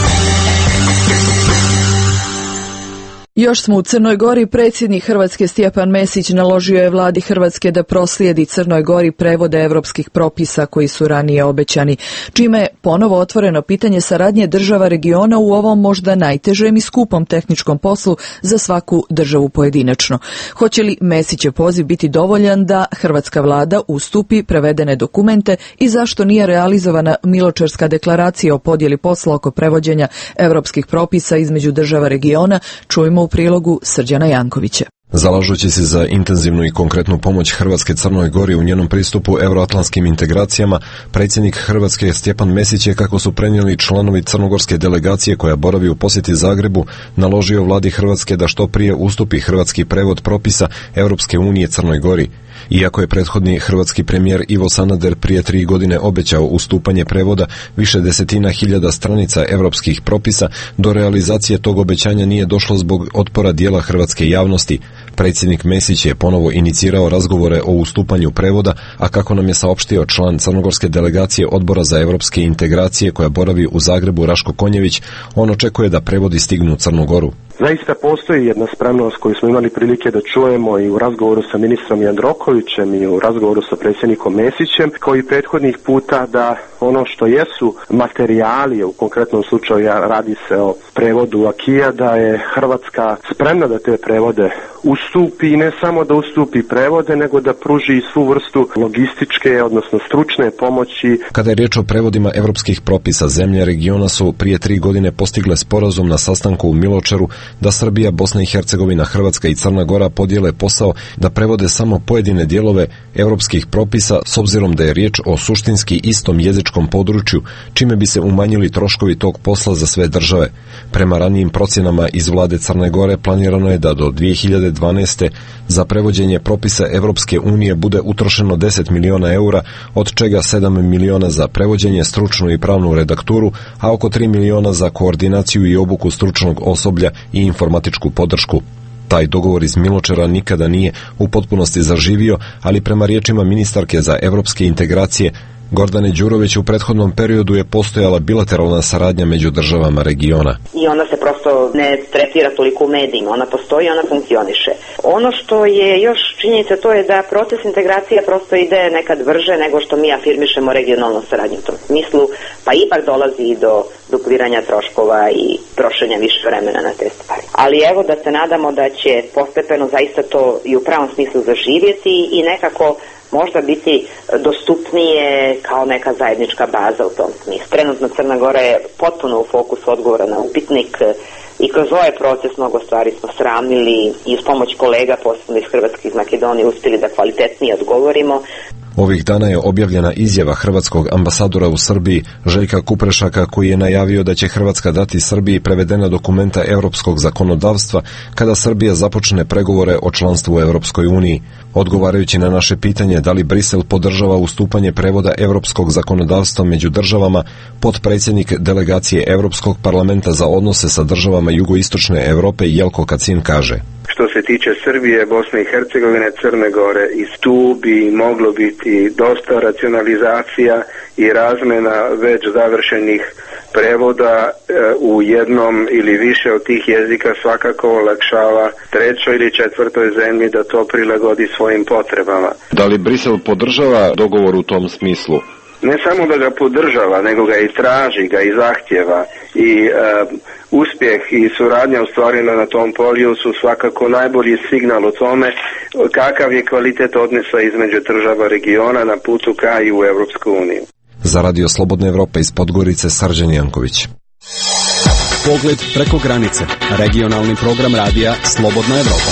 Još smo u Crnoj Gori. Predsjednik Hrvatske Stjepan Mesić naložio je vladi Hrvatske da proslijedi Crnoj Gori prevode europskih propisa koji su ranije obećani, čime je ponovo otvoreno pitanje saradnje država regiona u ovom možda najtežem i skupom tehničkom poslu za svaku državu pojedinačno. Hoće li Mesićev poziv biti dovoljan da hrvatska vlada ustupi prevedene dokumente i zašto nije realizovana Miločarska deklaracija o podjeli posla oko prevođenja europskih propisa između država regiona, čujemo u prilogu Srđana Jankovića. Zalažući se za intenzivnu i konkretnu pomoć Hrvatske Crnoj Gori u njenom pristupu euroatlantskim integracijama, predsjednik Hrvatske Stjepan Mesić je, kako su prenijeli članovi crnogorske delegacije koja boravi u posjeti Zagrebu, naložio vladi Hrvatske da što prije ustupi hrvatski prevod propisa Europske unije Crnoj Gori. Iako je prethodni hrvatski premijer Ivo Sanader prije tri godine obećao ustupanje prevoda više desetina hiljada stranica europskih propisa, do realizacije tog obećanja nije došlo zbog otpora dijela hrvatske javnosti. Predsjednik Mesić je ponovo inicirao razgovore o ustupanju prevoda, a kako nam je saopštio član crnogorske delegacije Odbora za europske integracije koja boravi u Zagrebu Raško Konjević, on očekuje da prevodi stignu u Crnu Goru. Zaista postoji jedna spremnost koju smo imali prilike da čujemo i u razgovoru sa ministrom Jandrokovićem i u razgovoru sa predsjednikom Mesićem, kao i prethodnih puta, da ono što jesu materijali, u konkretnom slučaju radi se o prevodu Akija, da je Hrvatska spremna da te prevode ustupi, i ne samo da ustupi prevode, nego da pruži svu vrstu logističke, odnosno stručne pomoći. Kada je riječ o prevodima europskih propisa, zemlje regiona su prije tri godine postigle sporazum na sastanku u Miločaru da Srbija, Bosna i Hercegovina, Hrvatska i Crna Gora podijele posao da prevode samo pojedine dijelove europskih propisa, s obzirom da je riječ o suštinski istom jezičkom području, čime bi se umanjili troškovi tog posla za sve države. Prema ranijim procjenama iz vlade Crne Gore planirano je da do dvije hiljade dvanaeste. za prevođenje propisa Europske unije bude utrošeno deset miliona eura, od čega sedam miliona za prevođenje, stručnu i pravnu redakturu, a oko tri miliona za koordinaciju i obuku stručnog osoblja i informatičku podršku. Taj dogovor iz Miločara nikada nije u potpunosti zaživio, ali prema riječima ministarke za europske integracije Gordane Đurović, u prethodnom periodu je postojala bilateralna saradnja među državama regiona. I ona se prosto ne tretira toliko u medijima, ona postoji, ona funkcioniše. Ono što je još činjenica, to je da proces integracije prosto ide nekad brže nego što mi afirmišemo regionalnu saradnju u tom smislu, pa ipak dolazi i do dupliranja troškova i trošenja više vremena na te stvari. Ali evo da se nadamo da će postepeno zaista to i u pravom smislu zaživjeti i nekako možda biti dostupnije kao neka zajednička baza u tom smislu. Trenutno Crna Gora je potpuno u fokusu odgovora na upitnik i kroz ovaj proces mnogo stvari smo sramili i uz pomoć kolega, posebno iz Hrvatske, iz Makedonije, uspjeli da kvalitetnije odgovorimo. Ovih dana je objavljena izjava hrvatskog ambasadora u Srbiji Željka Kuprešaka, koji je najavio da će Hrvatska dati Srbiji prevedena dokumenta europskog zakonodavstva kada Srbija započne pregovore o članstvu u Europskoj uniji. Odgovarajući na naše pitanje da li Brisel podržava ustupanje prevoda europskog zakonodavstva među državama, potpredsjednik delegacije Europskog parlamenta za odnose sa državama jugoistočne Europe Jelko Kacin kaže: Što se tiče Srbije, Bosne i Hercegovine, Crne Gore, i tu bi moglo biti dosta racionalizacija i razmena već završenih prevoda e, u jednom ili više od tih jezika svakako olakšava trećoj ili četvrtoj zemlji da to prilagodi svojim potrebama. Da li Brisel podržava dogovor u tom smislu? Ne samo da ga podržava, nego ga i traži, ga i zahtjeva i e, uspjeh i suradnja ostvarena na tom polju su svakako najbolji signal o tome kakav je kvalitet odnosa između država regiona na putu ka i u Europsku uniju. Za Radio Slobodne Evrope iz Podgorice, Srđan Janković. Pogled preko granice. Regionalni program radija Slobodna Evropa.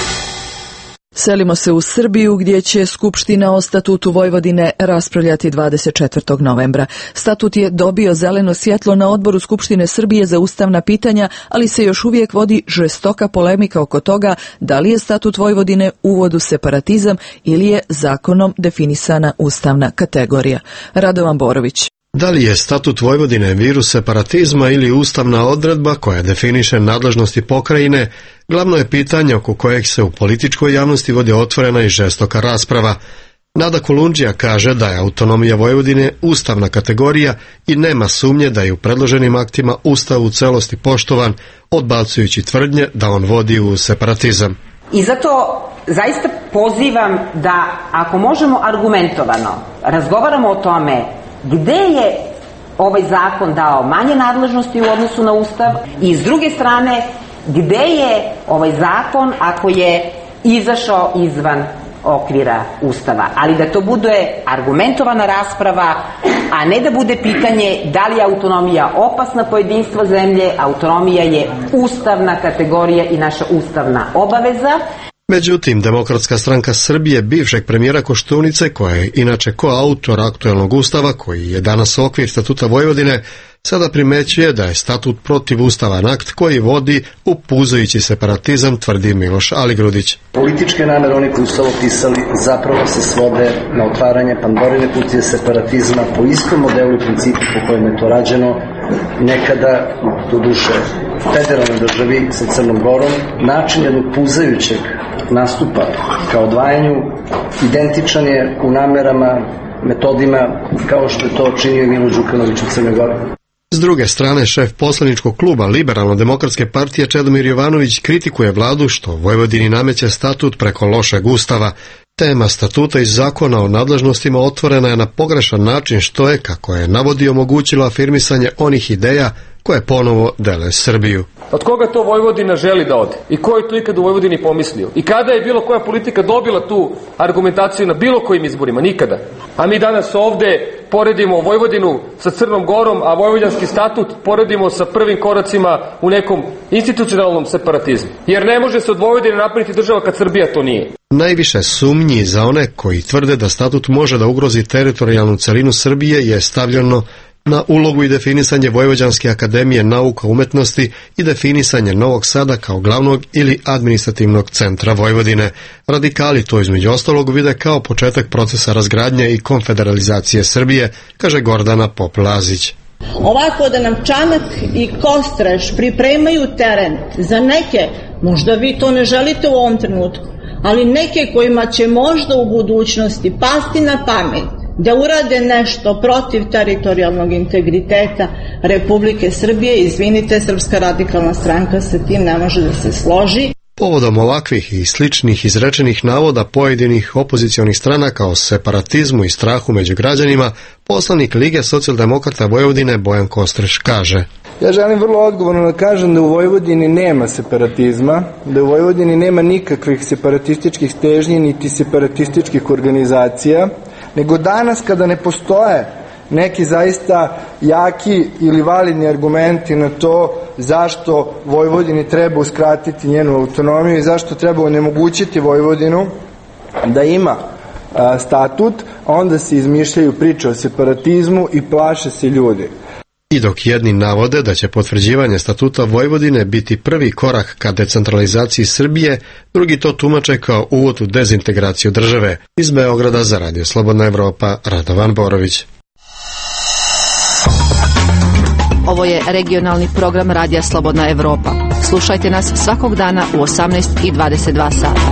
Selimo se u Srbiju gdje će Skupština o Statutu Vojvodine raspravljati dvadeset četvrtog novembra. Statut je dobio zeleno svjetlo na odboru Skupštine Srbije za ustavna pitanja, ali se još uvijek vodi žestoka polemika oko toga da li je Statut Vojvodine uvod u separatizam ili je zakonom definisana ustavna kategorija. Radovan Borović. Da li je Statut Vojvodine virus separatizma ili ustavna odredba koja definiše nadležnosti pokrajine, glavno je pitanje oko kojeg se u političkoj javnosti vodi otvorena i žestoka rasprava. Nada Kolundžija kaže da je autonomija Vojvodine ustavna kategorija i nema sumnje da je u predloženim aktima Ustav u celosti poštovan, odbacujući tvrdnje da on vodi u separatizam. I zato zaista pozivam da, ako možemo argumentovano, razgovaramo o tome gde je ovaj zakon dao manje nadležnosti u odnosu na Ustav i s druge strane gde je ovaj zakon ako je izašao izvan okvira Ustava, ali da to bude argumentovana rasprava, a ne da bude pitanje da li je autonomija opasna po jedinstvo zemlje. Autonomija je ustavna kategorija i naša ustavna obaveza. Međutim, Demokratska stranka Srbije bivšeg premijera Koštunice, koja je inače koautor aktuelnog ustava, koji je danas okvir Statuta Vojvodine, sada primećuje da je statut protivustavan akt koji vodi u puzajući separatizam, tvrdi Miloš Aligrudić. Političke namere oni koji su ovo pisali zapravo se svode na otvaranje Pandorine kutije separatizma po istom modelu i principu po kojem je to rađeno nekada, do duše, federalnoj državi sa Crnom Gorom. Način jednog puzajućeg nastupa kao odvajanju identičan je u namerama, metodima, kao što je to činio Milo Đukanović u Crnoj Gori. S druge strane, šef poslaničkog kluba Liberalno-demokratske partije Čedomir Jovanović kritikuje vladu što Vojvodini nameće statut preko lošeg ustava. Tema statuta iz zakona o nadležnostima otvorena je na pogrešan način, što je, kako je navodio, omogućilo afirmisanje onih ideja koje ponovo dele Srbiju. Od koga to Vojvodina želi da ode? I ko je to ikad u Vojvodini pomislio? I kada je bilo koja politika dobila tu argumentaciju na bilo kojim izborima? Nikada. A mi danas ovde poredimo Vojvodinu sa Crnom Gorom, a vojvođanski statut poredimo sa prvim koracima u nekom institucionalnom separatizmu. Jer ne može se od Vojvodine napraviti država kad Srbija to nije. Najviše sumnji za one koji tvrde da statut može da ugrozi teritorijalnu celinu Srbije je stavljeno na ulogu i definisanje Vojvođanske akademije nauka umetnosti i definisanje Novog Sada kao glavnog ili administrativnog centra Vojvodine. Radikali to između ostalog vide kao početak procesa razgradnje i konfederalizacije Srbije, kaže Gordana Pop-Lazić. Ovako da nam Čanak i Kostreš pripremaju teren za neke, možda vi to ne želite u ovom trenutku, ali neke kojima će možda u budućnosti pasti na pamet da urade nešto protiv teritorijalnog integriteta Republike Srbije, izvinite, Srpska radikalna stranka sa tim ne može da se složi. Povodom ovakvih i sličnih izrečenih navoda pojedinih opozicionih stranaka o separatizmu i strahu među građanima, poslanik Lige socijaldemokrata Vojvodine Bojan Kostreš kaže: Ja želim vrlo odgovorno da kažem da u Vojvodini nema separatizma, da u Vojvodini nema nikakvih separatističkih težnji niti separatističkih organizacija, nego danas kada ne postoje neki zaista jaki ili validni argumenti na to zašto Vojvodini treba uskratiti njenu autonomiju i zašto treba onemogućiti Vojvodinu da ima a, statut, onda se izmišljaju priče o separatizmu i plaše se ljudi. I dok jedni navode da će potvrđivanje statuta Vojvodine biti prvi korak ka decentralizaciji Srbije, drugi to tumače kao uvod u dezintegraciju države. Iz Beograda za Radio Slobodna Evropa, Radovan Borović. Ovo je regionalni program Radija Slobodna Evropa. Slušajte nas svakog dana u osamnaest i dvadeset dva sata.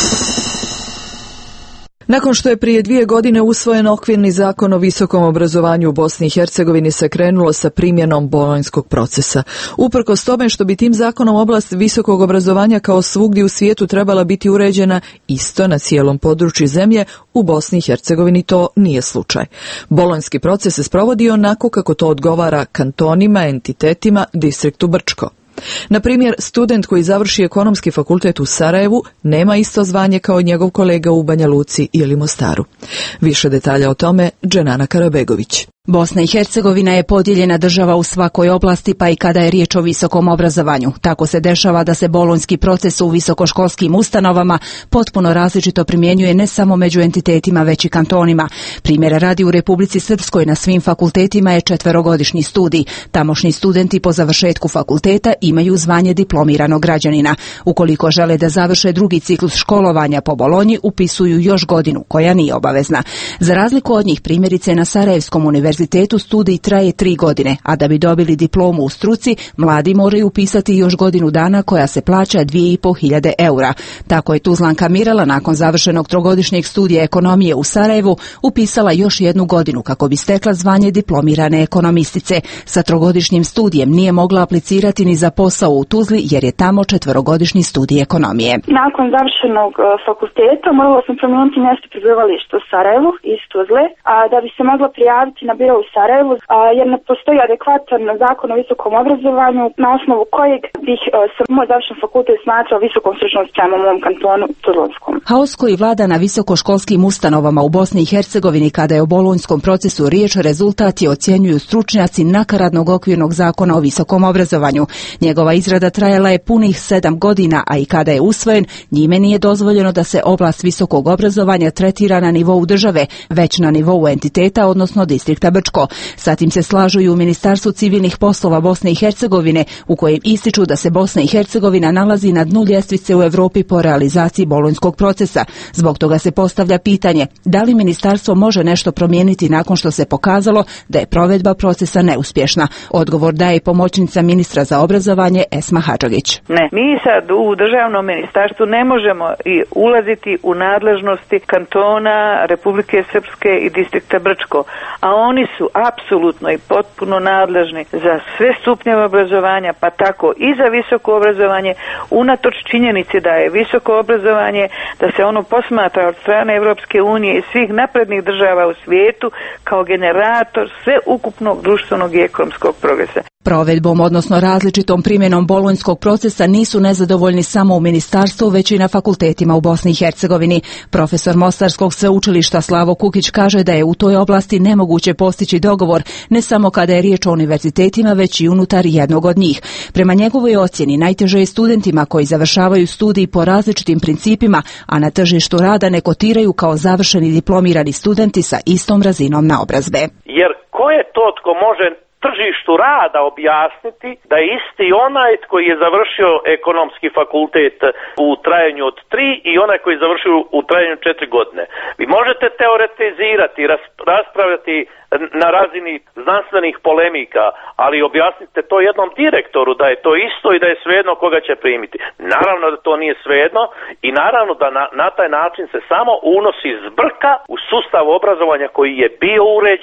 Nakon što je prije dvije godine usvojen okvirni zakon o visokom obrazovanju u Bosni i Hercegovini se krenulo sa primjenom bolonjskog procesa. Uprkos tome što bi tim zakonom oblast visokog obrazovanja kao svugdje u svijetu trebala biti uređena isto na cijelom području zemlje, u Bosni i Hercegovini to nije slučaj. Bolonjski proces se sprovodi onako kako to odgovara kantonima, entitetima, distriktu Brčko. Na primjer, student koji završi ekonomski fakultet u Sarajevu nema isto zvanje kao njegov kolega u Banja Luci ili Mostaru. Više detalja o tome Dženana Karabegović. Bosna i Hercegovina je podijeljena država u svakoj oblasti, pa i kada je riječ o visokom obrazovanju. Tako se dešava da se bolonjski proces u visokoškolskim ustanovama potpuno različito primjenjuje ne samo među entitetima, već i kantonima. Primjera radi, u Republici Srpskoj na svim fakultetima je četverogodišnji studij. Tamošnji studenti po završetku fakulteta imaju zvanje diplomiranog građanina. Ukoliko žele da završe drugi ciklus školovanja po Bolonji, upisuju još godinu, koja nije obavezna. Za razliku od njih, primjerice na Sarajevskom univerzitetu studij traje tri godine, a da bi dobili diplomu u struci, mladi moraju upisati još godinu dana koja se plaća dvije i po hiljade eura. Tako je Tuzlanka Mirala nakon završenog trogodišnjeg studija ekonomije u Sarajevu upisala još jednu godinu kako bi stekla zvanje diplomirane ekonomistice. Sa trogodišnjim studijem nije mogla aplicirati ni za posao u Tuzli jer je tamo četverogodišnji studij ekonomije. Nakon završenog fakulteta morala sam promijeniti mjesto prebivališta u Sarajevu iz Tuzle, a da bi se mogla prijaviti na biro u Sarajevu, jer ne postoji adekvatan zakon o visokom obrazovanju na osnovu kojeg bih se moj završen fakultet smatrao visokom stručnom spremom u mom kantonu Tuzlanskom. Haos koji vlada na visokoškolskim ustanovama u Bosni i Hercegovini kada je o bolonjskom procesu riječ, rezultat je, ocjenjuju stručnjaci, nakaradnog okvirnog zakona o visokom obrazovanju. Njegova izrada trajala je punih sedam godina, a i kada je usvojen, njime nije dozvoljeno da se oblast visokog obrazovanja tretira na nivou države, već na nivou entiteta, odnosno distrikta Brčko. Sa tim se slažu i u Ministarstvu civilnih poslova Bosne i Hercegovine, u kojem ističu da se Bosna i Hercegovina nalazi na dnu ljestvice u Europi po realizaciji bolonjskog procesa. Zbog toga se postavlja pitanje da li ministarstvo može nešto promijeniti nakon što se pokazalo da je provedba procesa neuspješna. Odgovor daje pomoćnica ministra za obrazovanje Esma Hadžagić. Ne, mi sad u državnom ministarstvu ne možemo i ulaziti u nadležnosti kantona Republike Srpske i distrikta Brčko, a oni su apsolutno i potpuno nadležni za sve stupnjeve obrazovanja, pa tako i za visoko obrazovanje, unatoč činjenici da je visoko obrazovanje, da se ono posmatra od strane Evropske unije i svih naprednih država u svijetu kao generator sveukupnog društvenog i ekonomskog progresa. Provedbom, odnosno različitom primjenom bolonjskog procesa nisu nezadovoljni samo u ministarstvu, već i na fakultetima u Bosni i Hercegovini. Profesor Mostarskog sveučilišta Slavo Kukić kaže da je u toj oblasti nemoguće postići dogovor, ne samo kada je riječ o univerzitetima, već i unutar jednog od njih. Prema njegovoj ocjeni, najteže je studentima koji završavaju studij po različitim principima, a na tržištu rada ne kotiraju kao završeni diplomirani studenti sa istom razinom naobrazbe. Jer ko je to tko može tržištu rada objasniti da je isti onaj koji je završio ekonomski fakultet u trajanju od tri i onaj koji je završio u trajanju četiri godine. Vi možete teoretizirati, raspravljati na razini znanstvenih polemika, ali objasnite to jednom direktoru da je to isto i da je svejedno koga će primiti. Naravno da to nije svejedno i naravno da na, na taj način se samo unosi zbrka u sustav obrazovanja koji je bio uređen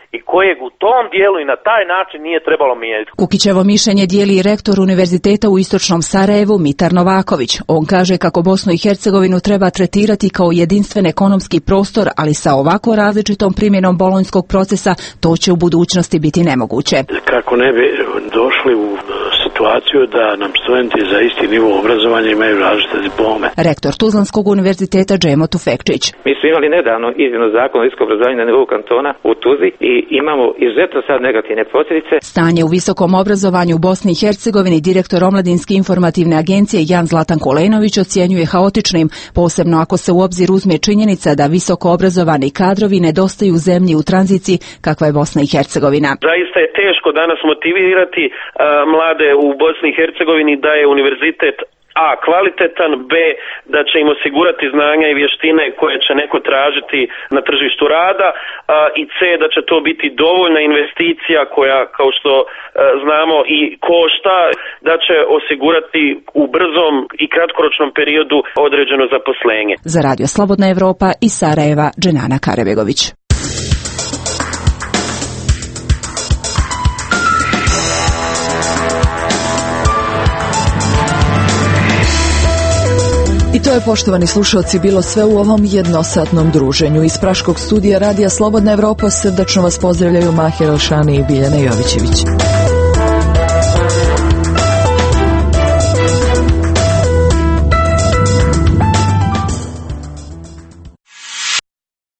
i kojeg u tom dijelu i na taj način nije trebalo mijenjati. Kukićevo mišljenje dijeli i rektor Univerziteta u Istočnom Sarajevu Mitar Novaković. On kaže kako Bosnu i Hercegovinu treba tretirati kao jedinstven ekonomski prostor, ali sa ovako različitom primjenom bolonjskog procesa to će u budućnosti biti nemoguće. Kako ne bi došli u situaciju da nam studenti za isti nivo obrazovanja imaju različite diplome. Rektor Tuzlanskog univerziteta Džemo Tufekčić. Mi smo imali nedavno izmjenu zakona o visokom obrazovanju na nivou kantona u Tuzli i imamo izuzetno sad negativne posljedice. Stanje u visokom obrazovanju u Bosni i Hercegovini direktor Omladinske informativne agencije Jan Zlatan Kolenović ocjenjuje haotičnim, posebno ako se u obzir uzme činjenica da visoko obrazovani kadrovi nedostaju zemlji u tranziciji kakva je Bosna i Hercegovina. Zaista je teško danas motivirati a, mlade u Bosni i Hercegovini da je univerzitet A kvalitetan, B da će im osigurati znanja i vještine koje će neko tražiti na tržištu rada, a, i C da će to biti dovoljna investicija koja, kao što a, znamo, i košta, da će osigurati u brzom i kratkoročnom periodu određeno zaposlenje. Za Radio Slobodna Evropa iz Sarajeva, Dženana Karebegović. I to je, poštovani slušalci, bilo sve u ovom jednosatnom druženju. Iz praškog studija Radija Slobodna Evropa srdačno vas pozdravljaju Mahir Alšani i Biljana Jovićević.